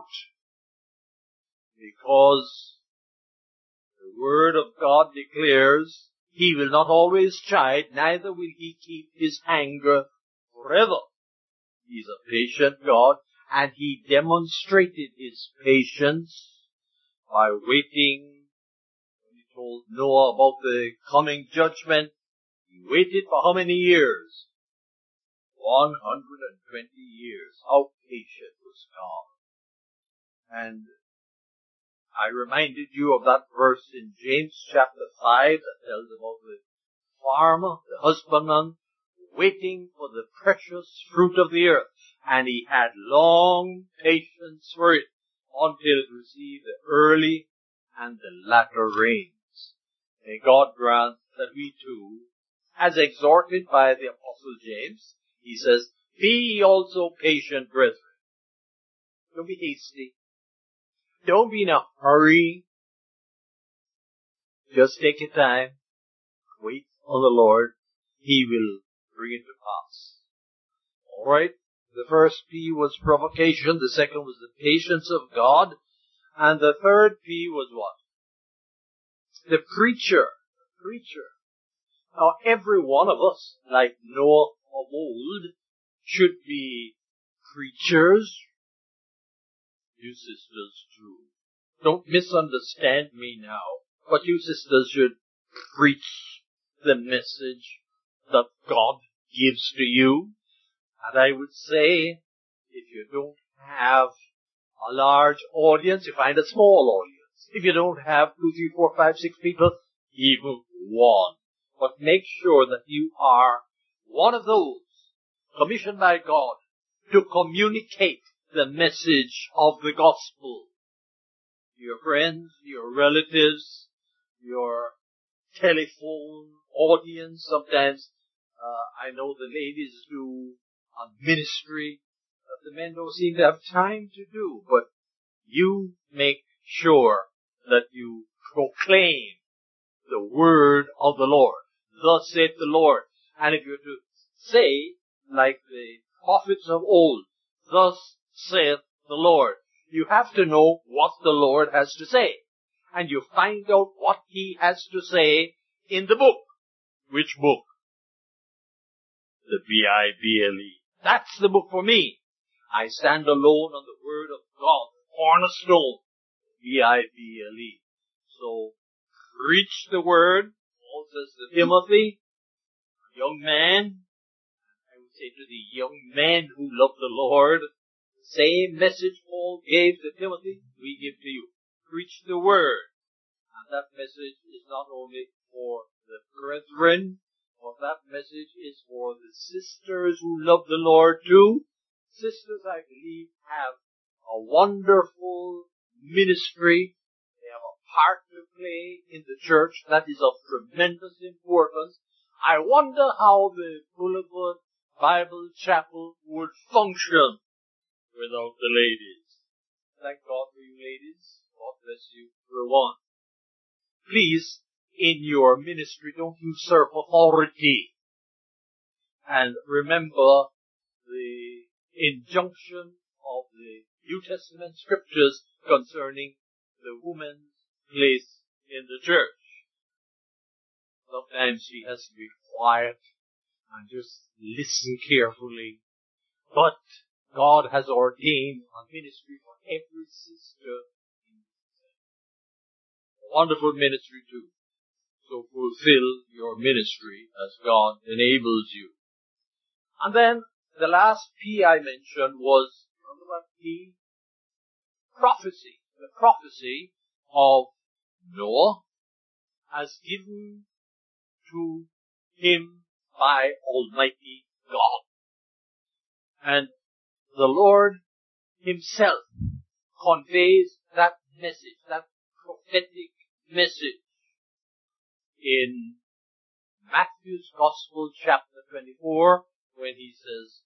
because the Word of God declares He will not always chide, neither will He keep His anger forever. He's a patient God, and He demonstrated His patience by waiting. When He told Noah about the coming judgment, He waited for how many years? one hundred twenty years. How patient was God. And I reminded you of that verse in James chapter five that tells about the farmer, the husbandman, waiting for the precious fruit of the earth. And he had long patience for it until it received the early and the latter rains. May God grant that we too, as exhorted by the Apostle James, he says, be ye also patient, brethren. Don't be hasty. Don't be in a hurry. Just take your time. Wait on the Lord. He will bring it to pass. All right. The first P was provocation. The second was the patience of God. And the third P was what? The preacher. The preacher. Now, every one of us, like Noah of old, should be preachers. You sisters too. Don't misunderstand me now. But you sisters should preach the message that God gives to you. And I would say, if you don't have a large audience, you find a small audience. If you don't have two, three, four, five, six people, even one. But make sure that you are one of those commissioned by God to communicate the message of the gospel. Your friends, your relatives, your telephone audience. Sometimes uh, I know the ladies do a ministry that the men don't seem to have time to do. But you make sure that you proclaim the word of the Lord. Thus saith the Lord. And if you're to say, like the prophets of old, thus saith the Lord, you have to know what the Lord has to say. And you find out what He has to say in the book. Which book? The B I B L E. That's the book for me. I stand alone on the word of God, cornerstone, B I B L E. So, preach the word. Paul says to Timothy, a young man, I would say to the young men who love the Lord, the same message Paul gave to Timothy, we give to you. Preach the word. And that message is not only for the brethren, but that message is for the sisters who love the Lord too. Sisters, I believe, have a wonderful ministry. They have a part to play in the church that is of tremendous importance. I wonder how the Boulevard Bible Chapel would function without the ladies. Thank God for you ladies. God bless you for one. Please, in your ministry, don't usurp authority. And remember the injunction of the New Testament scriptures concerning the woman's place in the church. Sometimes she has to be quiet and just listen carefully. But God has ordained a ministry for every sister. Wonderful ministry too. So fulfill your ministry as God enables you. And then the last P I mentioned was, remember what P? Prophecy. The prophecy of Noah as given to him by Almighty God. And the Lord Himself conveys that message, that prophetic message in Matthew's Gospel chapter twenty-four, when He says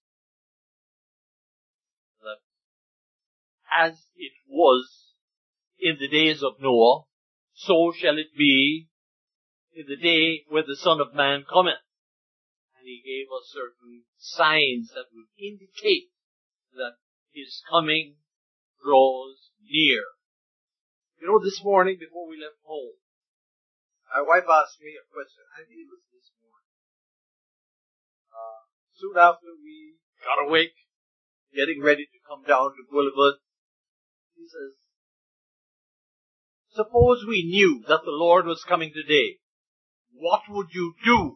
that as it was in the days of Noah, so shall it be in the day when the Son of Man cometh. And He gave us certain signs that would indicate that His coming draws near. You know, this morning before we left home, my wife asked me a question. I think it was this morning. Uh, soon after we got awake, getting ready to come down to Boulevard, she says, suppose we knew that the Lord was coming today, what would you do?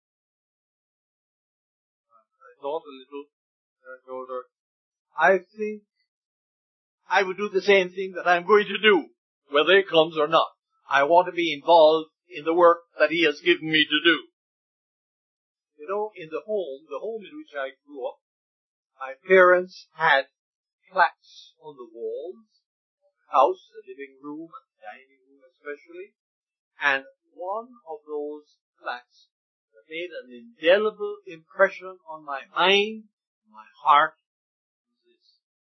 I thought a little, and I told her, I think I would do the same thing that I'm going to do, whether it comes or not. I want to be involved in the work that He has given me to do. You know, in the home, the home in which I grew up, my parents had plaques on the walls of the house, the living room and the dining room especially. And one of those plaques that made an indelible impression on my mind, my heart, was this.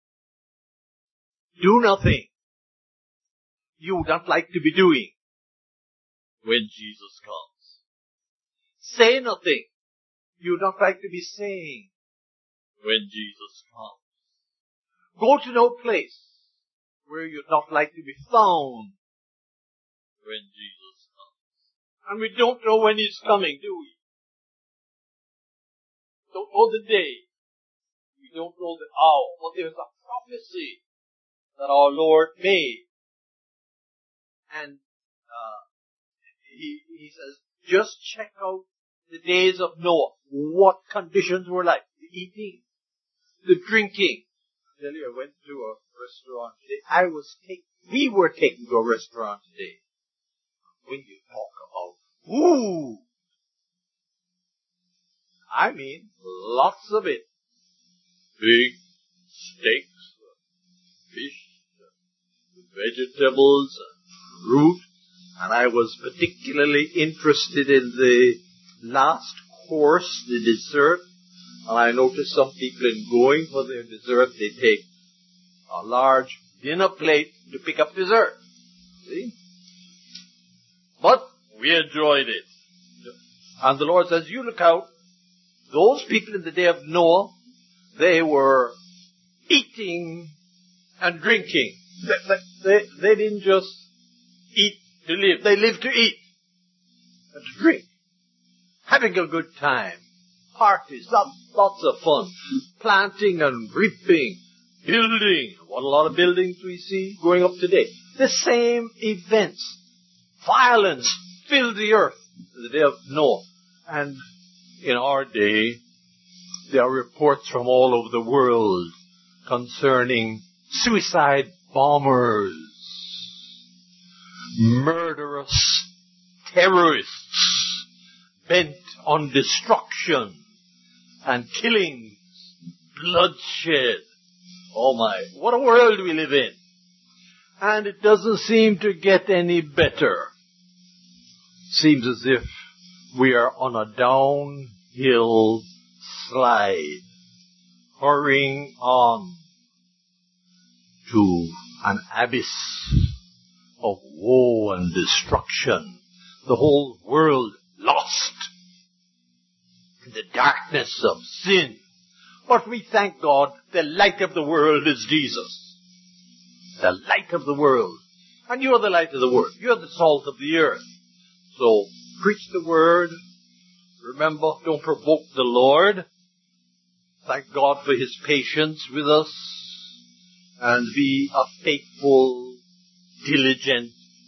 Do nothing you would not like to be doing when Jesus comes. Say nothing you would not like to be saying when Jesus comes. Go to no place where you'd not like to be found when Jesus comes. And we don't know when He's coming, do we? Don't know the day. We don't know the hour. But there's a prophecy that our Lord made. And uh, he, he says, Just check out the days of Noah. What conditions were like. The eating, the drinking. I tell you, I went to a restaurant today. I was taken, we were taken to a restaurant today. When you talk about food, I mean, lots of it. Big steaks, fish, vegetables, fruit. And I was particularly interested in the last course, the dessert. And I noticed some people in going for their dessert, they take a large dinner plate to pick up dessert. See? But we enjoyed it. And the Lord says, you look out. Those people in the day of Noah, they were eating and drinking. They, they, they didn't just eat to live. They lived to eat and to drink. Having a good time. Parties, lots, lots of fun. Planting and reaping. Building. What a lot of buildings we see going up today. The same events. Violence filled the earth in the day of Noah. And in our day, there are reports from all over the world concerning suicide bombers, murderous terrorists bent on destruction and killings, bloodshed. Oh my, what a world we live in. And it doesn't seem to get any better. Seems as if we are on a downhill slide, hurrying on to an abyss of woe and destruction. The whole world lost in the darkness of sin. But we thank God, the light of the world is Jesus. The light of the world. And you are the light of the world. You are the salt of the earth. So, preach the word. Remember, don't provoke the Lord. Thank God for His patience with us. And be a faithful, diligent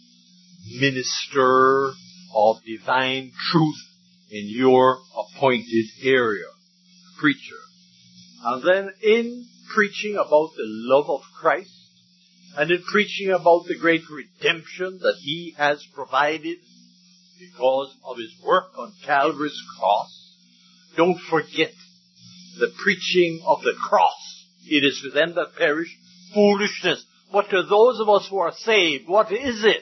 minister of divine truth in your appointed area. Preacher. And then in preaching about the love of Christ, and in preaching about the great redemption that He has provided because of His work on Calvary's cross, don't forget the preaching of the cross. It is to them that perish foolishness. But to those of us who are saved, what is it?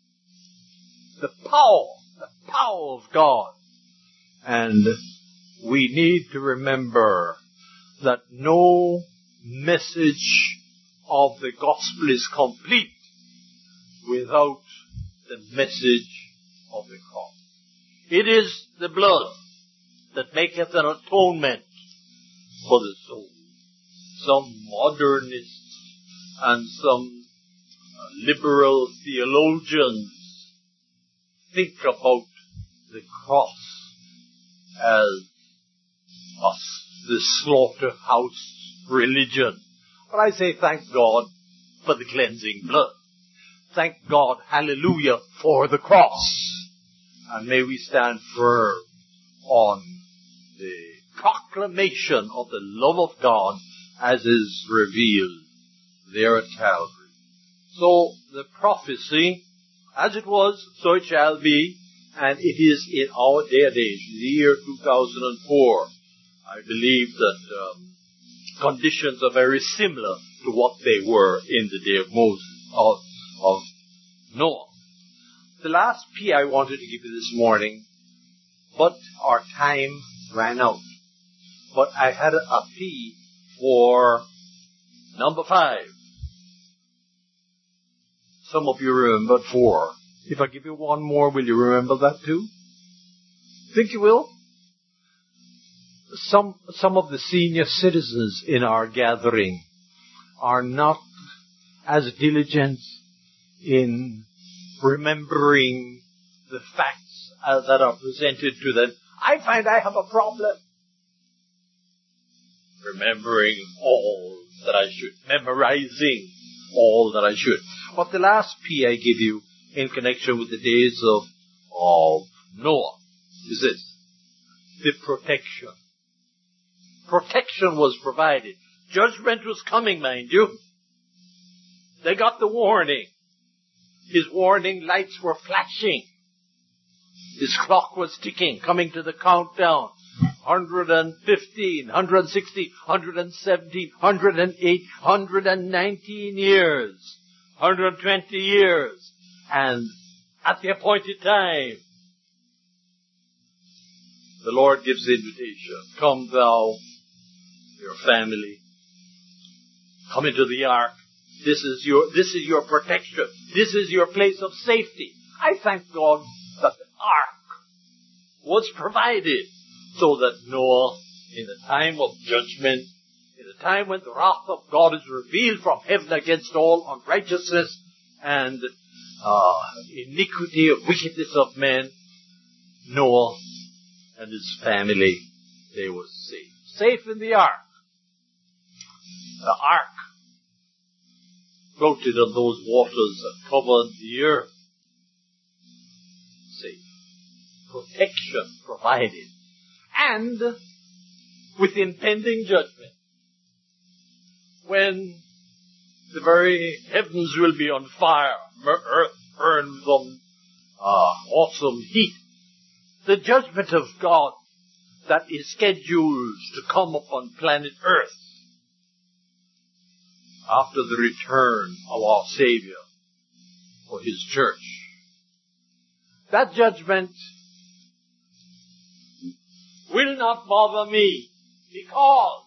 The power, the power of God. And we need to remember that no message of the gospel is complete without the message of the cross. It is the blood that maketh an atonement for the soul. Some modernists and some liberal theologians think about the cross as a, the slaughterhouse religion. But I say thank God for the cleansing blood. Thank God, hallelujah, for the cross. And may we stand firm on the proclamation of the love of God as is revealed there at Calvary. So the prophecy, as it was, so it shall be, and it is in our day and age, the year two thousand four. I believe that um, conditions are very similar to what they were in the day of Moses, of, of Noah. The last P I wanted to give you this morning, but our time ran out. But I had a P for number five. Some of you remembered four. If I give you one more, will you remember that too? Think you will? Some, some of the senior citizens in our gathering are not as diligent in remembering the facts uh, that are presented to them. I find I have a problem remembering all that I should, memorizing all that I should. But the last P I give you in connection with the days of, of Noah is this: the protection. Protection was provided. Judgment was coming, mind you. They got the warning. His warning lights were flashing. His clock was ticking, coming to the countdown. one hundred fifteen, one hundred sixteen, one hundred seventeen, one hundred eight, one hundred nineteen years. one hundred twenty years. And at the appointed time, the Lord gives the invitation. Come thou, your family. Come into the ark. This is your, this is your protection. This is your place of safety. I thank God that the ark was provided so that Noah, in the time of judgment, in the time when the wrath of God is revealed from heaven against all unrighteousness and uh, iniquity of wickedness of men, Noah and his family, they were safe. Safe in the ark. The ark floated on those waters that covered the earth. Safe. Protection provided. And with impending judgment, when the very heavens will be on fire, earth burns on uh, awesome heat, the judgment of God that is scheduled to come upon planet Earth after the return of our Savior for His church. That judgment will not bother me because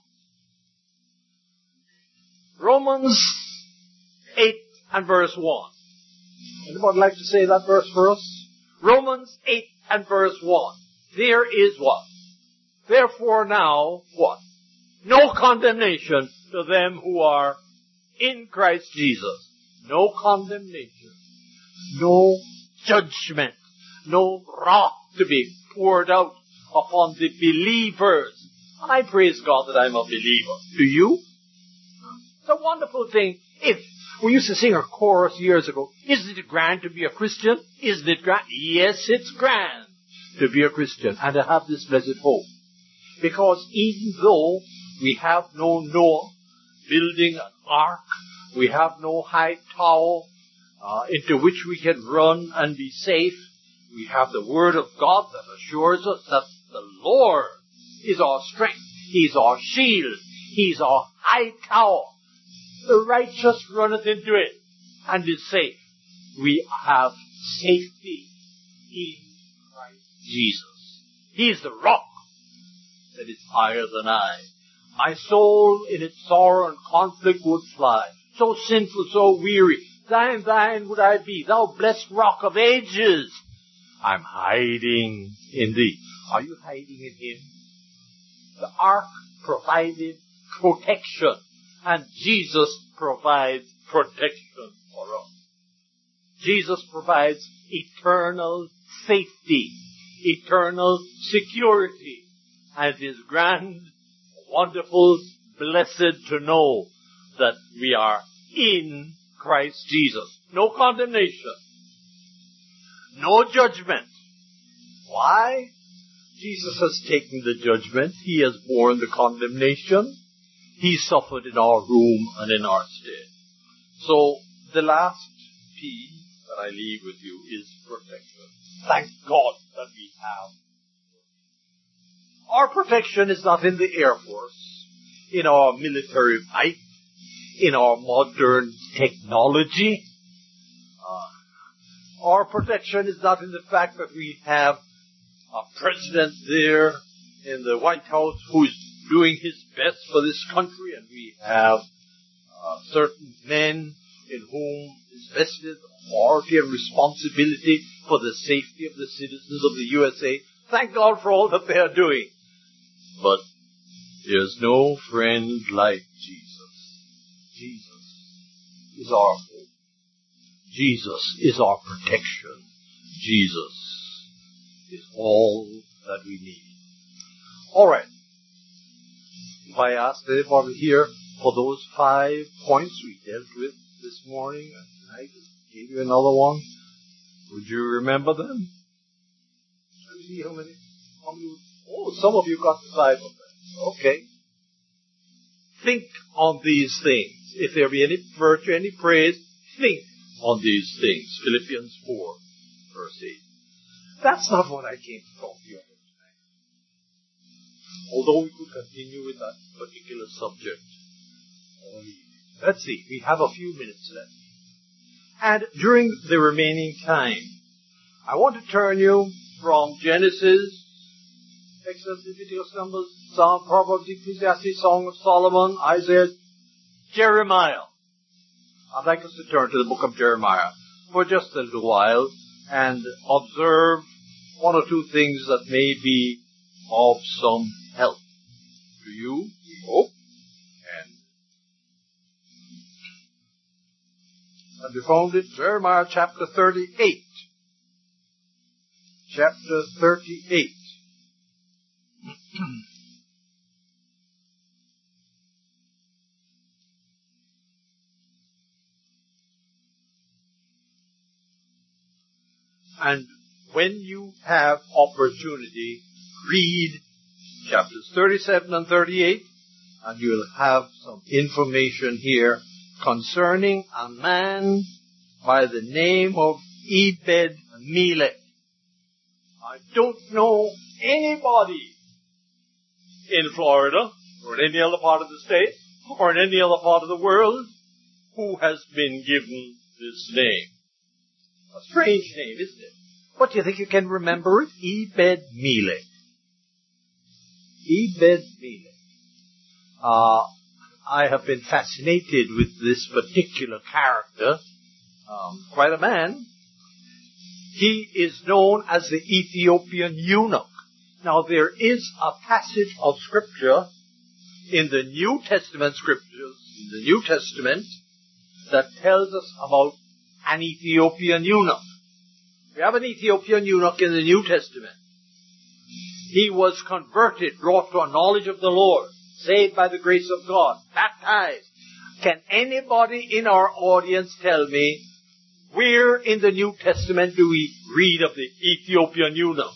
Romans eight and verse one. Anybody like to say that verse for us? Romans eight and verse one. There is what? Therefore now, what? No condemnation to them who are in Christ Jesus. No condemnation. No judgment. No wrath to be poured out upon the believers. And I praise God that I'm a believer. Do you? It's a wonderful thing. If we used to sing a chorus years ago, isn't it grand to be a Christian? Isn't it grand? Yes, it's grand to be a Christian and to have this blessed hope. Because even though we have no Noah building an ark, we have no high tower uh, into which we can run and be safe, we have the Word of God that assures us that the Lord is our strength. He's our shield. He's our high tower. The righteous runneth into it and is safe. We have safety in Christ Jesus. He is the rock that is higher than I. My soul in its sorrow and conflict would fly. So sinful, so weary. Thine, thine would I be. Thou blessed rock of ages. I'm hiding in thee. Are you hiding in Him? The ark provided protection. And Jesus provides protection for us. Jesus provides eternal safety, eternal security. And it is grand, wonderful, blessed to know that we are in Christ Jesus. No condemnation. No judgment. Why? Jesus has taken the judgment. He has borne the condemnation. He suffered in our room and in our stead. So, the last P that I leave with you is protection. Thank God that we have. Our protection is not in the Air Force, in our military might, in our modern technology. Uh, our protection is not in the fact that we have a president there in the White House who's doing his best for this country, and we have uh, certain men in whom is vested authority and responsibility for the safety of the citizens of the U S A. Thank God for all that they are doing. But there's no friend like Jesus. Jesus is our hope. Jesus is our protection. Jesus is all that we need. All right. If I asked anybody here for those five points we dealt with this morning and tonight, gave you another one, would you remember them? Let me see how many. How many, oh, some of you got the Bible. Okay. Think on these things. If there be any virtue, any praise, think on these things. Philippians four, verse eight. That's not what I came to talk to you about tonight. Although we could continue with that particular subject. Let's see, we have a few minutes left. And during the remaining time, I want to turn you from Genesis, Exodus, Leviticus, Numbers, Psalm, Proverbs, Ecclesiastes, Song of Solomon, Isaiah, Jeremiah. I'd like us to turn to the book of Jeremiah for just a little while and observe one or two things that may be of some help to you, we hope. And have you found it? Jeremiah chapter thirty-eight. Chapter thirty-eight. And when you have opportunity, read chapters thirty-seven and thirty-eight, and you'll have some information here concerning a man by the name of Ebed-Melech. I don't know anybody in Florida, or in any other part of the state, or in any other part of the world, who has been given this name. A strange name, isn't it? But do you think you can remember it? Ebed-Melech. Ebed-Melech. Uh, I have been fascinated with this particular character. Um, quite a man. He is known as the Ethiopian eunuch. Now, there is a passage of Scripture in the New Testament Scriptures, in the New Testament, that tells us about an Ethiopian eunuch. We have an Ethiopian eunuch in the New Testament. He was converted, brought to a knowledge of the Lord, saved by the grace of God, baptized. Can anybody in our audience tell me where in the New Testament do we read of the Ethiopian eunuch?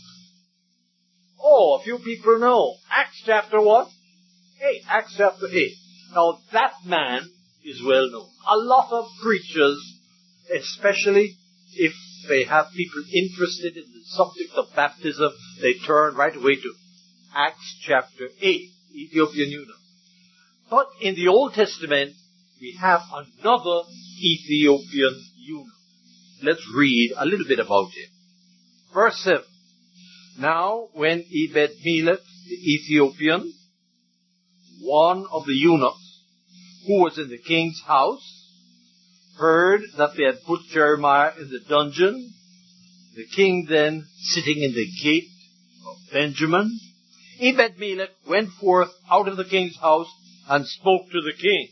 Oh, a few people know. Acts chapter what? eight. Acts chapter eight. Now that man is well known. A lot of preachers, especially if they have people interested in the subject of baptism, they turn right away to Acts chapter eight, Ethiopian eunuch. But in the Old Testament, we have another Ethiopian eunuch. Let's read a little bit about him. Verse seven. Now, when Ebed-Melech, the Ethiopian, one of the eunuchs, who was in the king's house, heard that they had put Jeremiah in the dungeon, the king then sitting in the gate of Benjamin, Ebed-Melech went forth out of the king's house and spoke to the king,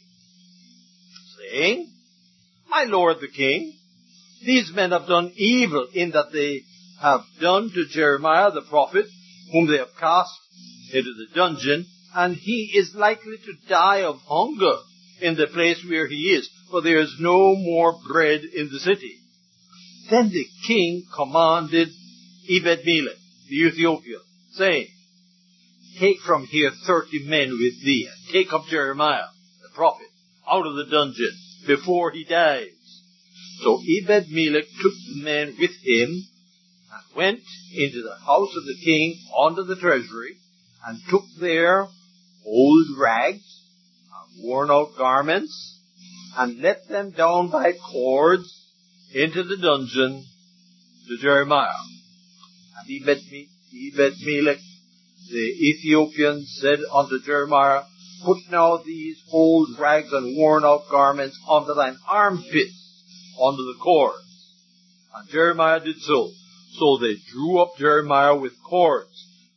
saying, My lord the king, these men have done evil in that they have done to Jeremiah the prophet, whom they have cast into the dungeon, and he is likely to die of hunger in the place where he is, for there is no more bread in the city. Then the king commanded Ebed-Melech, the Ethiopian, saying, Take from here thirty men with thee, and take up Jeremiah, the prophet, out of the dungeon, before he dies. So Ebed-Melech took the men with him, and went into the house of the king under the treasury, and took there old rags, and worn-out garments, and let them down by cords into the dungeon to Jeremiah. And Ebed-Melech, the Ethiopian, said unto Jeremiah, Put now these old rags and worn-out garments under thine armpits, under the cords. And Jeremiah did so. So they drew up Jeremiah with cords,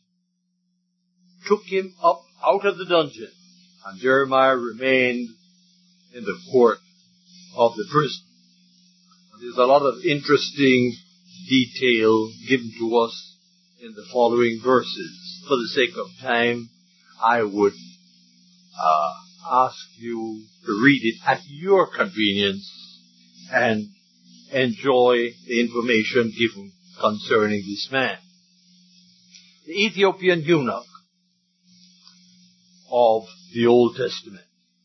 took him up out of the dungeon, and Jeremiah remained in the court of the prison. There's a lot of interesting detail given to us in the following verses. For the sake of time, I would uh, ask you to read it at your convenience and enjoy the information given concerning this man. the Ethiopian eunuch of the Old Testament.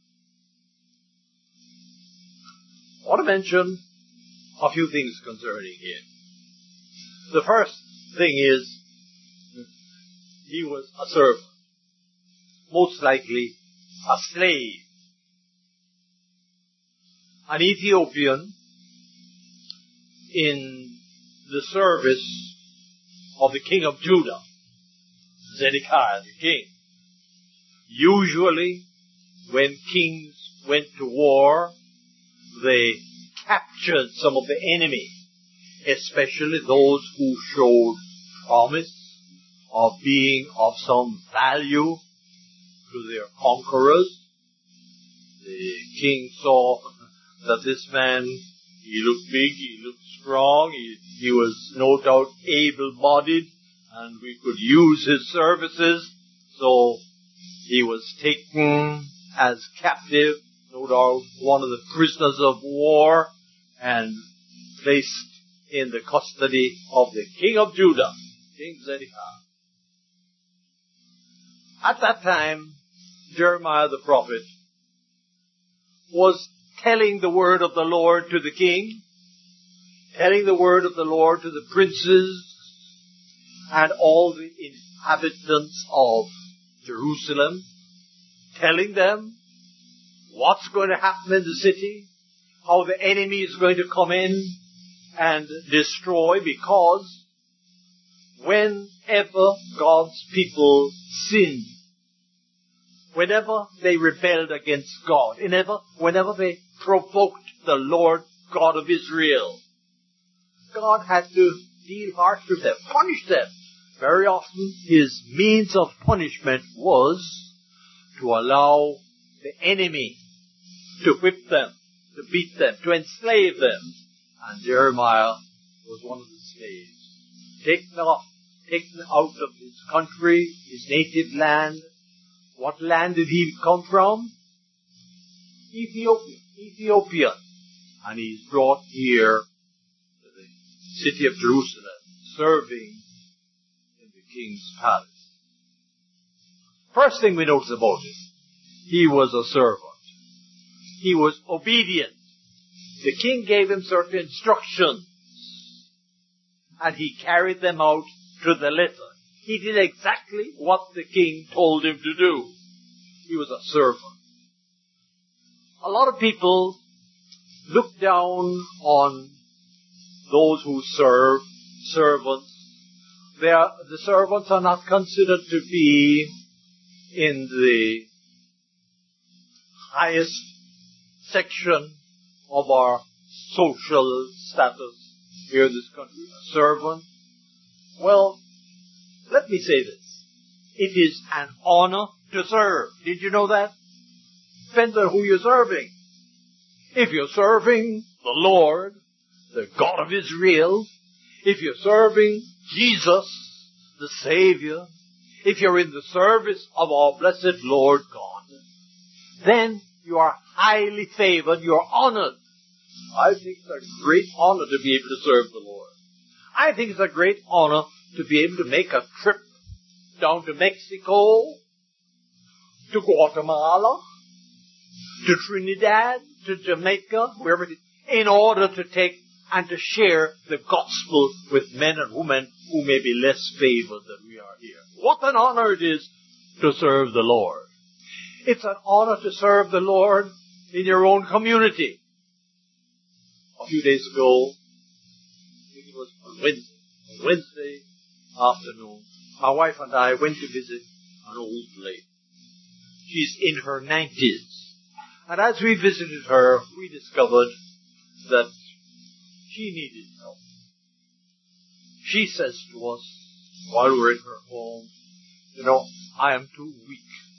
I want to mention a few things concerning him. The first thing is, he was a servant, most likely a slave. An Ethiopian in the service of the king of Judah, Zedekiah the king. Usually, when kings went to war, they captured some of the enemy, especially those who showed promise of being of some value to their conquerors. The king saw that this man, he looked big, he looked strong, he, he was no doubt able-bodied, and we could use his services, so he was taken as captive, no doubt one of the prisoners of war, and placed in the custody of the king of Judah, King Zedekiah. At that time, Jeremiah the prophet was telling the word of the Lord to the king, telling the word of the Lord to the princes and all the inhabitants of Jerusalem, telling them what's going to happen in the city, how the enemy is going to come in and destroy, because whenever God's people sinned, whenever they rebelled against God, whenever, whenever they provoked the Lord God of Israel, God had to deal harsh with them, punish them. Very often his means of punishment was to allow the enemy to whip them, to beat them, to enslave them. And Jeremiah was one of the slaves. Taken off, taken out of his country, his native land. What land did he come from? Ethiopia. Ethiopia. And he's brought here to the city of Jerusalem, serving in the king's palace. First thing we notice about him, he was a servant. He was obedient. The king gave him certain instructions, and he carried them out to the letter. He did exactly what the king told him to do. He was a servant. A lot of people look down on those who serve, servants. They are, the servants are not considered to be in the highest section of our social status here in this country. A servant. Well, let me say this. It is an honor to serve. Did you know that? Depends on who you're serving. If you're serving the Lord, the God of Israel, if you're serving Jesus, the Savior, if you're in the service of our blessed Lord God, then you are highly favored, you're honored. I think it's a great honor to be able to serve the Lord. I think it's a great honor to be able to make a trip down to Mexico, to Guatemala, to Trinidad, to Jamaica, wherever it is, in order to take and to share the gospel with men and women who may be less favored than we are here. What an honor it is to serve the Lord. It's an honor to serve the Lord in your own community. A few days ago, I think it was on Wednesday, on Wednesday afternoon, my wife and I went to visit an old lady. She's in her nineties. And as we visited her, we discovered that she needed help. She says to us, while we're in her home, you know, I am too weak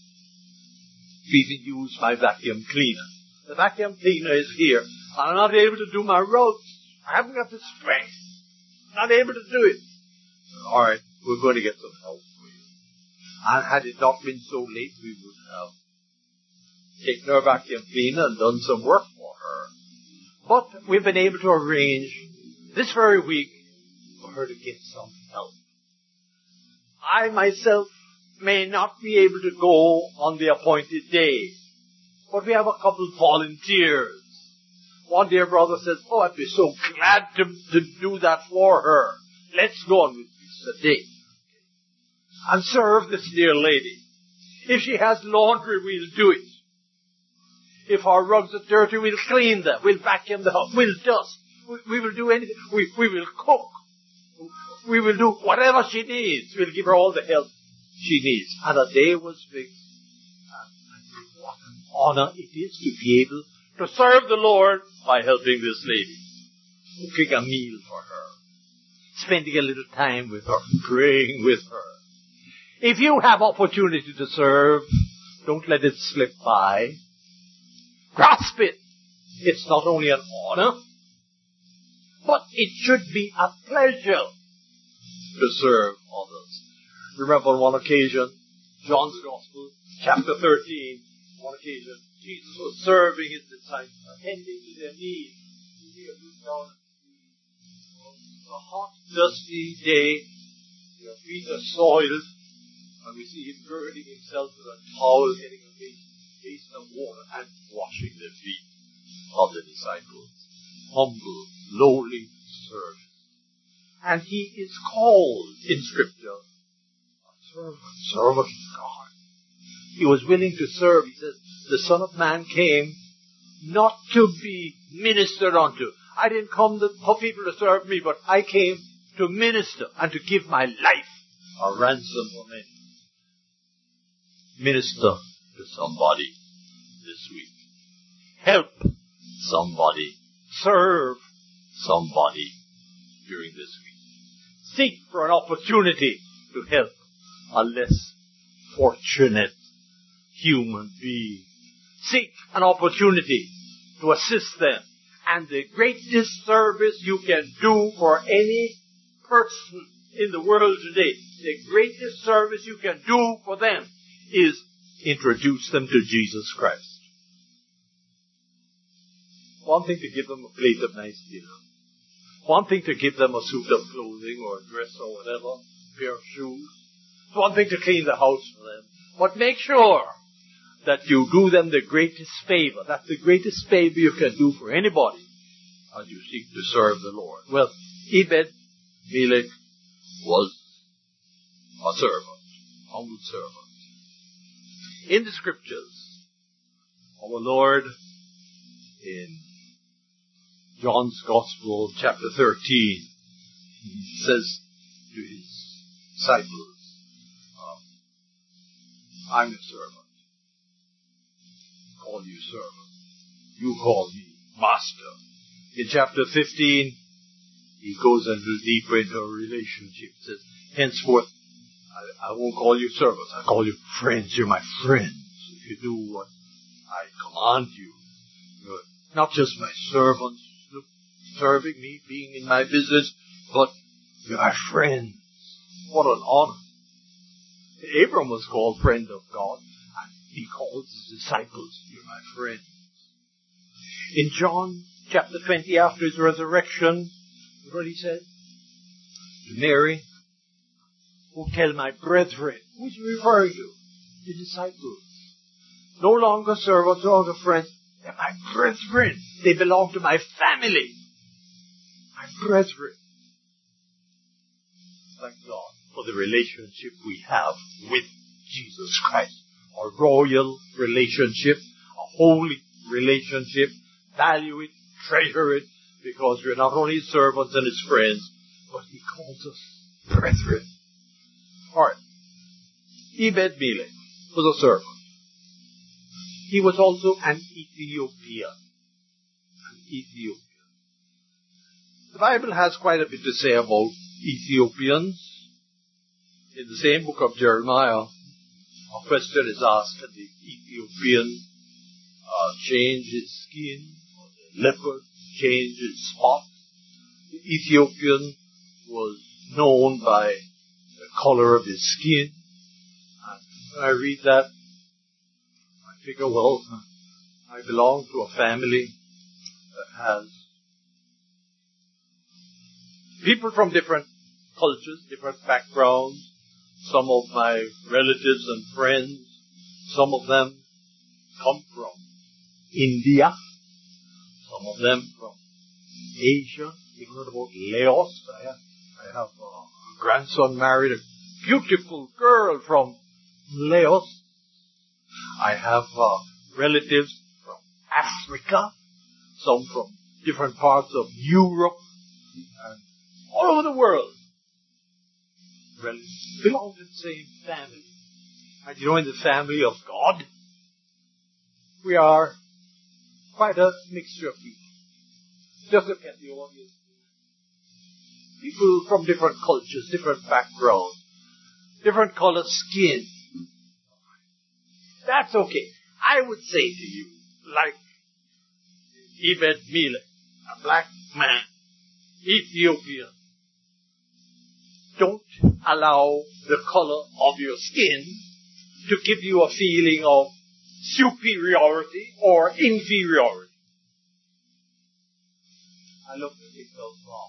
to even use my vacuum cleaner. The vacuum cleaner is here. I'm not able to do my roads. I haven't got the strength. I'm not able to do it. All right, we're going to get some help for you. And had it not been so late, we would have taken her vacuum cleaner and done some work for her. But we've been able to arrange this very week for her to get some help. I myself may not be able to go on the appointed day, but we have a couple volunteers. One dear brother says, oh, I'd be so glad to, to do that for her. Let's go on with this day and serve this dear lady. If she has laundry, we'll do it. If our rugs are dirty, we'll clean them. We'll vacuum the house. We'll dust. We, we will do anything. We, we will cook. We will do whatever she needs. We'll give her all the help she needs. And a day was fixed. And what an honor it is to be able to serve the Lord by helping this lady. Cooking a meal for her. Spending a little time with her. Praying with her. If you have opportunity to serve, don't let it slip by. Grasp it. It's not only an honor, but it should be a pleasure to serve others. Remember on one occasion, John's Gospel, chapter thirteen, on one occasion, Jesus was serving his disciples, attending to their needs. He was down a hot, dusty day, their feet are soiled, and we see him girding himself with a towel, getting a basin of water, and washing the feet of the disciples. Humble, lowly service. And he is called in Scripture a servant, servant of God. He was willing to serve. He says, the Son of Man came not to be ministered unto. I didn't come to, for people to serve me, but I came to minister and to give my life a ransom for many. Minister to somebody this week. Help somebody. Serve somebody during this week. Seek for an opportunity to help a less fortunate human being. Seek an opportunity to assist them. And the greatest service you can do for any person in the world today, the greatest service you can do for them is introduce them to Jesus Christ. One thing to give them a plate of nice dinner. One thing to give them a suit of clothing or a dress or whatever, a pair of shoes. It's one thing to clean the house for them. But make sure that you do them the greatest favor. That's the greatest favor you can do for anybody as you seek to serve the Lord. Well, Ebed-Melech was a servant, humble servant. In the Scriptures, our Lord, in John's Gospel, chapter thirteen, he says to his disciples, um, I'm a servant. I call you servant. You call me master. In chapter fifteen, he goes a little deeper into a relationship. He says, henceforth, I, I won't call you servants. I call you friends. You're my friends. If you do what I command you, you're not just my servants, serving me, being in my business, but you're my friends. What an honor. Abram was called friend of God, and he calls his disciples, you're my friends. In John chapter twenty, after his resurrection, what he said to Mary, who tell my brethren, who's he referring to? The disciples. No longer servants, no longer friends. They're my brethren. They belong to my family. My brethren. Thank God for the relationship we have with Jesus Christ. A royal relationship, a holy relationship. Value it, treasure it, because we're not only his servants and his friends, but he calls us brethren. Alright. Ebed-Melech was a servant. He was also an Ethiopian. An Ethiopian. The Bible has quite a bit to say about Ethiopians. In the same book of Jeremiah, a question is asked, can the Ethiopian uh, change his skin? Or the leopard change his spot? The Ethiopian was known by the color of his skin. And when I read that, I figure, well, I belong to a family that has people from different cultures, different backgrounds, some of my relatives and friends, some of them come from India, some of them from Asia. You heard about Laos. I have, I have a grandson married a beautiful girl from Laos. I have uh, relatives from Africa, some from different parts of Europe, and all over the world. Relatives belong to the same family. And you know, in the family of God, we are quite a mixture of people. Just look at the audience. People from different cultures, different backgrounds, different color skin. That's okay. I would say to you, like Ebed Melech, a black man, Ethiopian, don't allow the color of your skin to give you a feeling of superiority or inferiority. I love to take those wrong.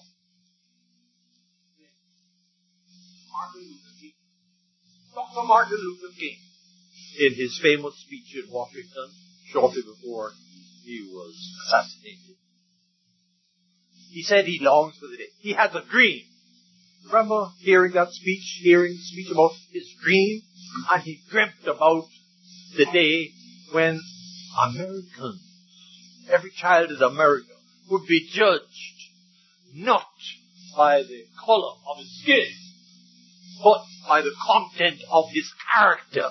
Martin Luther King. Doctor Martin Luther King, in his famous speech in Washington, shortly before he was assassinated, he said he longs for the day. He has a dream. Remember hearing that speech, hearing the speech about his dream? And he dreamt about the day when Americans, every child in America, would be judged not by the color of his skin, but by the content of his character.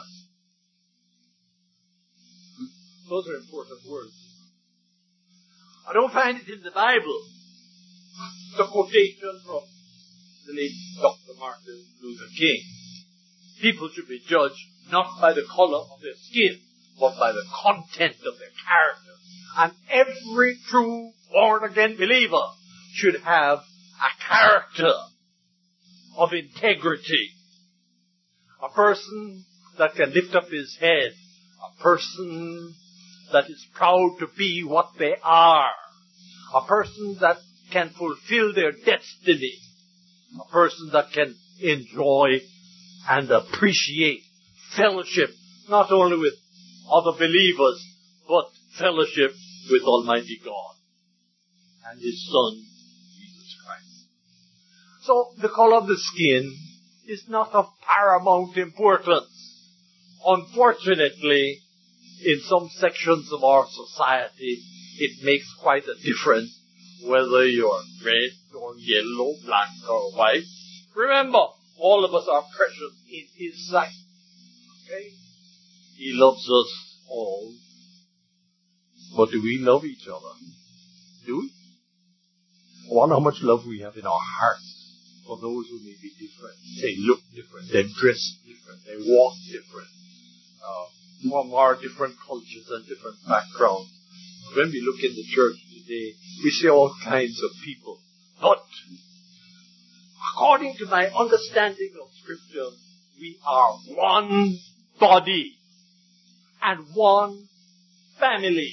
Those are important words. I don't find it in the Bible. The quotation from the late Doctor Martin Luther King. People should be judged not by the color of their skin, but by the content of their character. And every true born-again believer should have a character of integrity. A person that can lift up his head. A person that is proud to be what they are. A person that can fulfill their destiny. A person that can enjoy and appreciate fellowship, not only with other believers, but fellowship with Almighty God and His Son, Jesus Christ. So the color of the skin is not of paramount importance. Unfortunately, in some sections of our society, it makes quite a difference whether you're red or yellow, black or white. Remember, all of us are precious in His sight. Okay? He loves us all. But do we love each other? Do we? I wonder how much love we have in our hearts for those who may be different. They look different. They dress different. They walk different. Uh, from our different cultures and different backgrounds. When we look in the church today, we see all kinds of people. But according to my understanding of Scripture, we are one body and one family.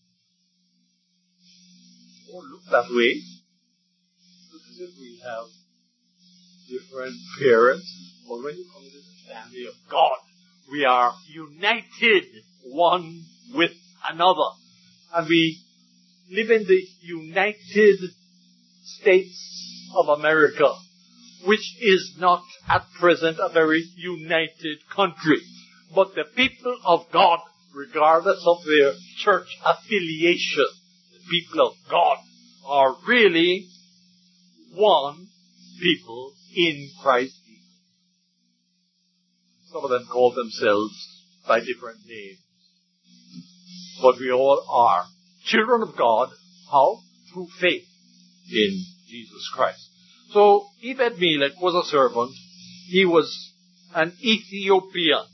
Don't look that way. Look as if we have different parents. But when you come to the family of God, we are united one with another. And we live in the United States of America, which is not at present a very united country. But the people of God, regardless of their church affiliation, the people of God are really one people in Christ Jesus. Some of them call themselves by different names. But we all are children of God. How? Through faith in Jesus Christ. So, Ebed Melech was a servant. He was an Ethiopian.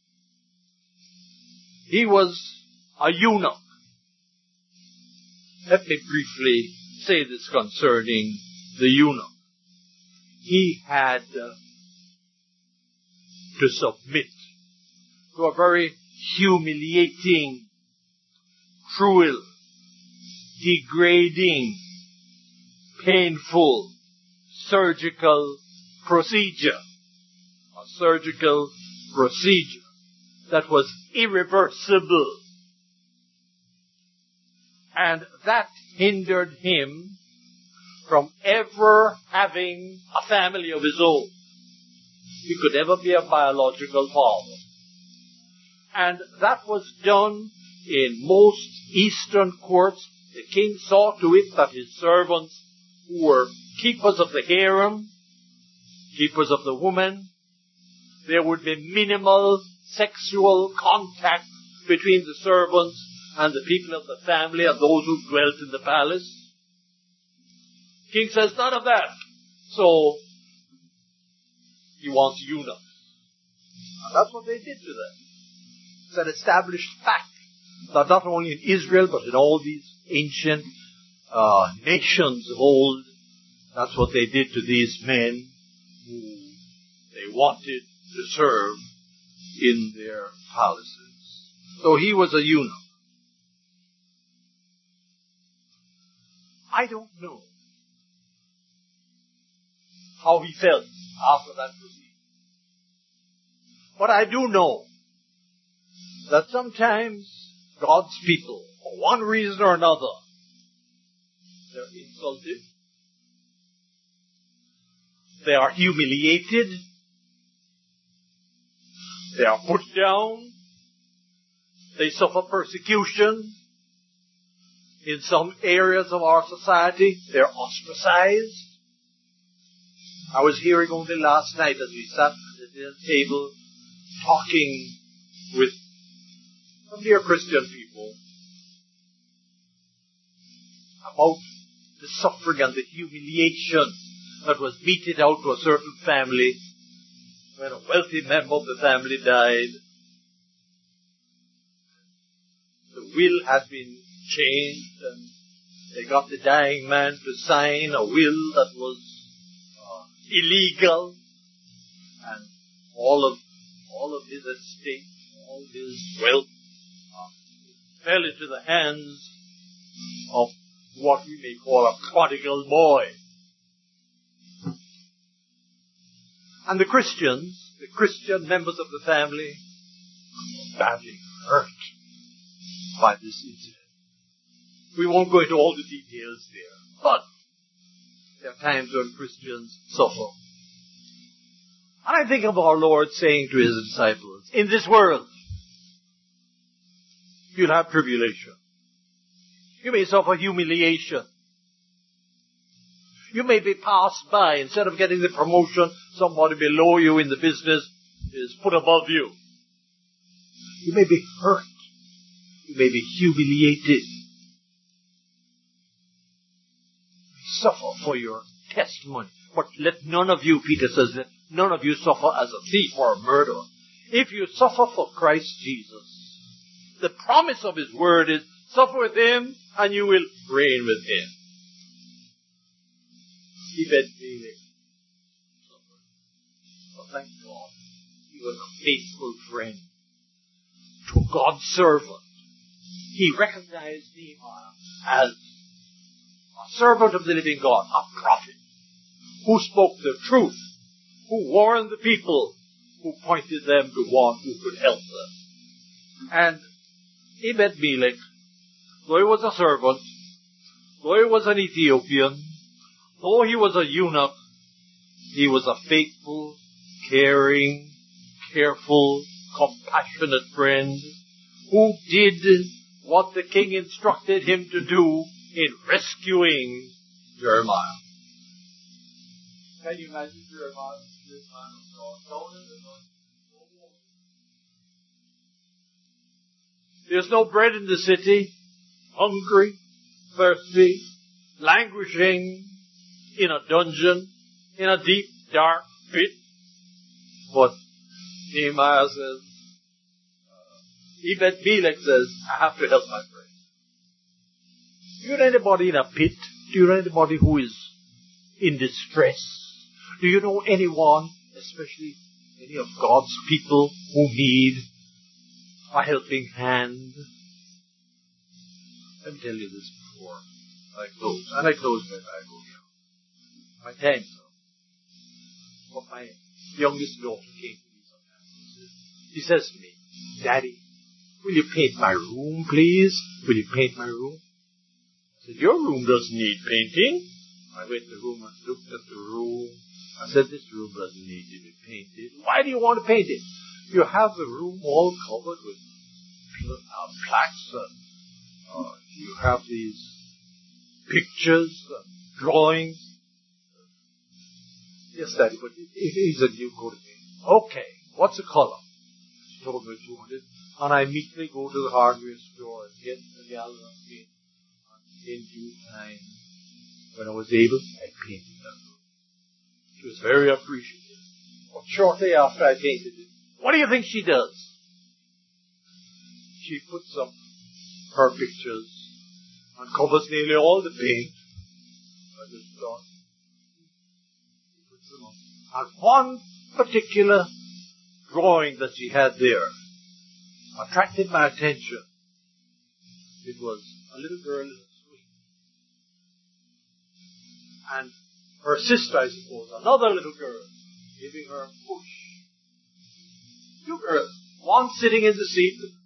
He was a eunuch. Let me briefly say this concerning the eunuch. He had uh, to submit to a very humiliating, cruel, degrading, painful, surgical procedure. a surgical procedure that was irreversible. And that hindered him from ever having a family of his own. He could never be a biological father. And that was done in most Eastern courts. The king saw to it that his servants, who were keepers of the harem, keepers of the woman, there would be minimal sexual contact between the servants and the people of the family and those who dwelt in the palace. King says none of that. So, he wants eunuchs. And that's what they did to them. It's an established fact that not only in Israel, but in all these ancient uh, nations of old, that's what they did to these men who they wanted to serve in their palaces. So he was a eunuch. I don't know how he felt after that proceeding. But I do know that sometimes God's people, for one reason or another, they're insulted, they are humiliated, they are put down, they suffer persecution. In some areas of our society, they're ostracized. I was hearing only last night as we sat at the dinner table talking with some dear Christian people about the suffering and the humiliation that was meted out to a certain family when a wealthy member of the family died. The will had been changed and they got the dying man to sign a will that was uh, illegal, and all of all of his estate, all his wealth uh, fell into the hands of what we may call a prodigal boy. And the Christians, the Christian members of the family, were badly hurt by this incident. We won't go into all the details there, but there are times when Christians suffer. And I think of our Lord saying to his disciples, in this world, you'll have tribulation. You may suffer humiliation. You may be passed by. Instead of getting the promotion, somebody below you in the business is put above you. You may be hurt. You may be humiliated. Suffer for your testimony. But let none of you, Peter says, let none of you suffer as a thief or a murderer. If you suffer for Christ Jesus, the promise of his word is, suffer with him and you will reign with him. Ebed-Melech suffered. But thank God, he was a faithful friend to God's servant. He recognized Nehemiah as a servant of the living God, a prophet, who spoke the truth, who warned the people, who pointed them to one who could help them. And Ebed-Melech, though he was a servant, though he was an Ethiopian, though he was a eunuch, he was a faithful, caring, careful, compassionate friend who did what the king instructed him to do in rescuing Jeremiah. Can you imagine Jeremiah, this man of God, down in the mud? There's no bread in the city, hungry, thirsty, languishing in a dungeon, in a deep, dark pit. But Nehemiah says, uh, Ebed-Melech says, I have to help my friend. Do you know anybody in a pit? Do you know anybody who is in distress? Do you know anyone, especially any of God's people, who need a helping hand? Let me tell you this before I close. And I close my Bible here. My time's up. But my youngest daughter came to me sometimes. She says to me, Daddy, will you paint my room, please? Will you paint my room? I said, your room doesn't need painting. I went to the room and looked at the room. I said, this room doesn't need to be painted. Why do you want to paint it? You have the room all covered with uh, plaques. Uh, uh, you have these pictures, uh, drawings. Yes, Daddy, but it, it is a new coat of paint. Okay, what's the color? She told me she wanted. And I immediately go to the hardware store and get the gallon of paint. And in due time, when I was able, I painted that room. She was very appreciative. But shortly after I painted it, what do you think she does? She puts up her pictures and covers nearly all the paint. I just thought, she puts them up. And one particular drawing that she had there attracted my attention. It was a little girl in a swing. And her sister, I suppose, another little girl, giving her a push. Two girls, one sitting in the seat,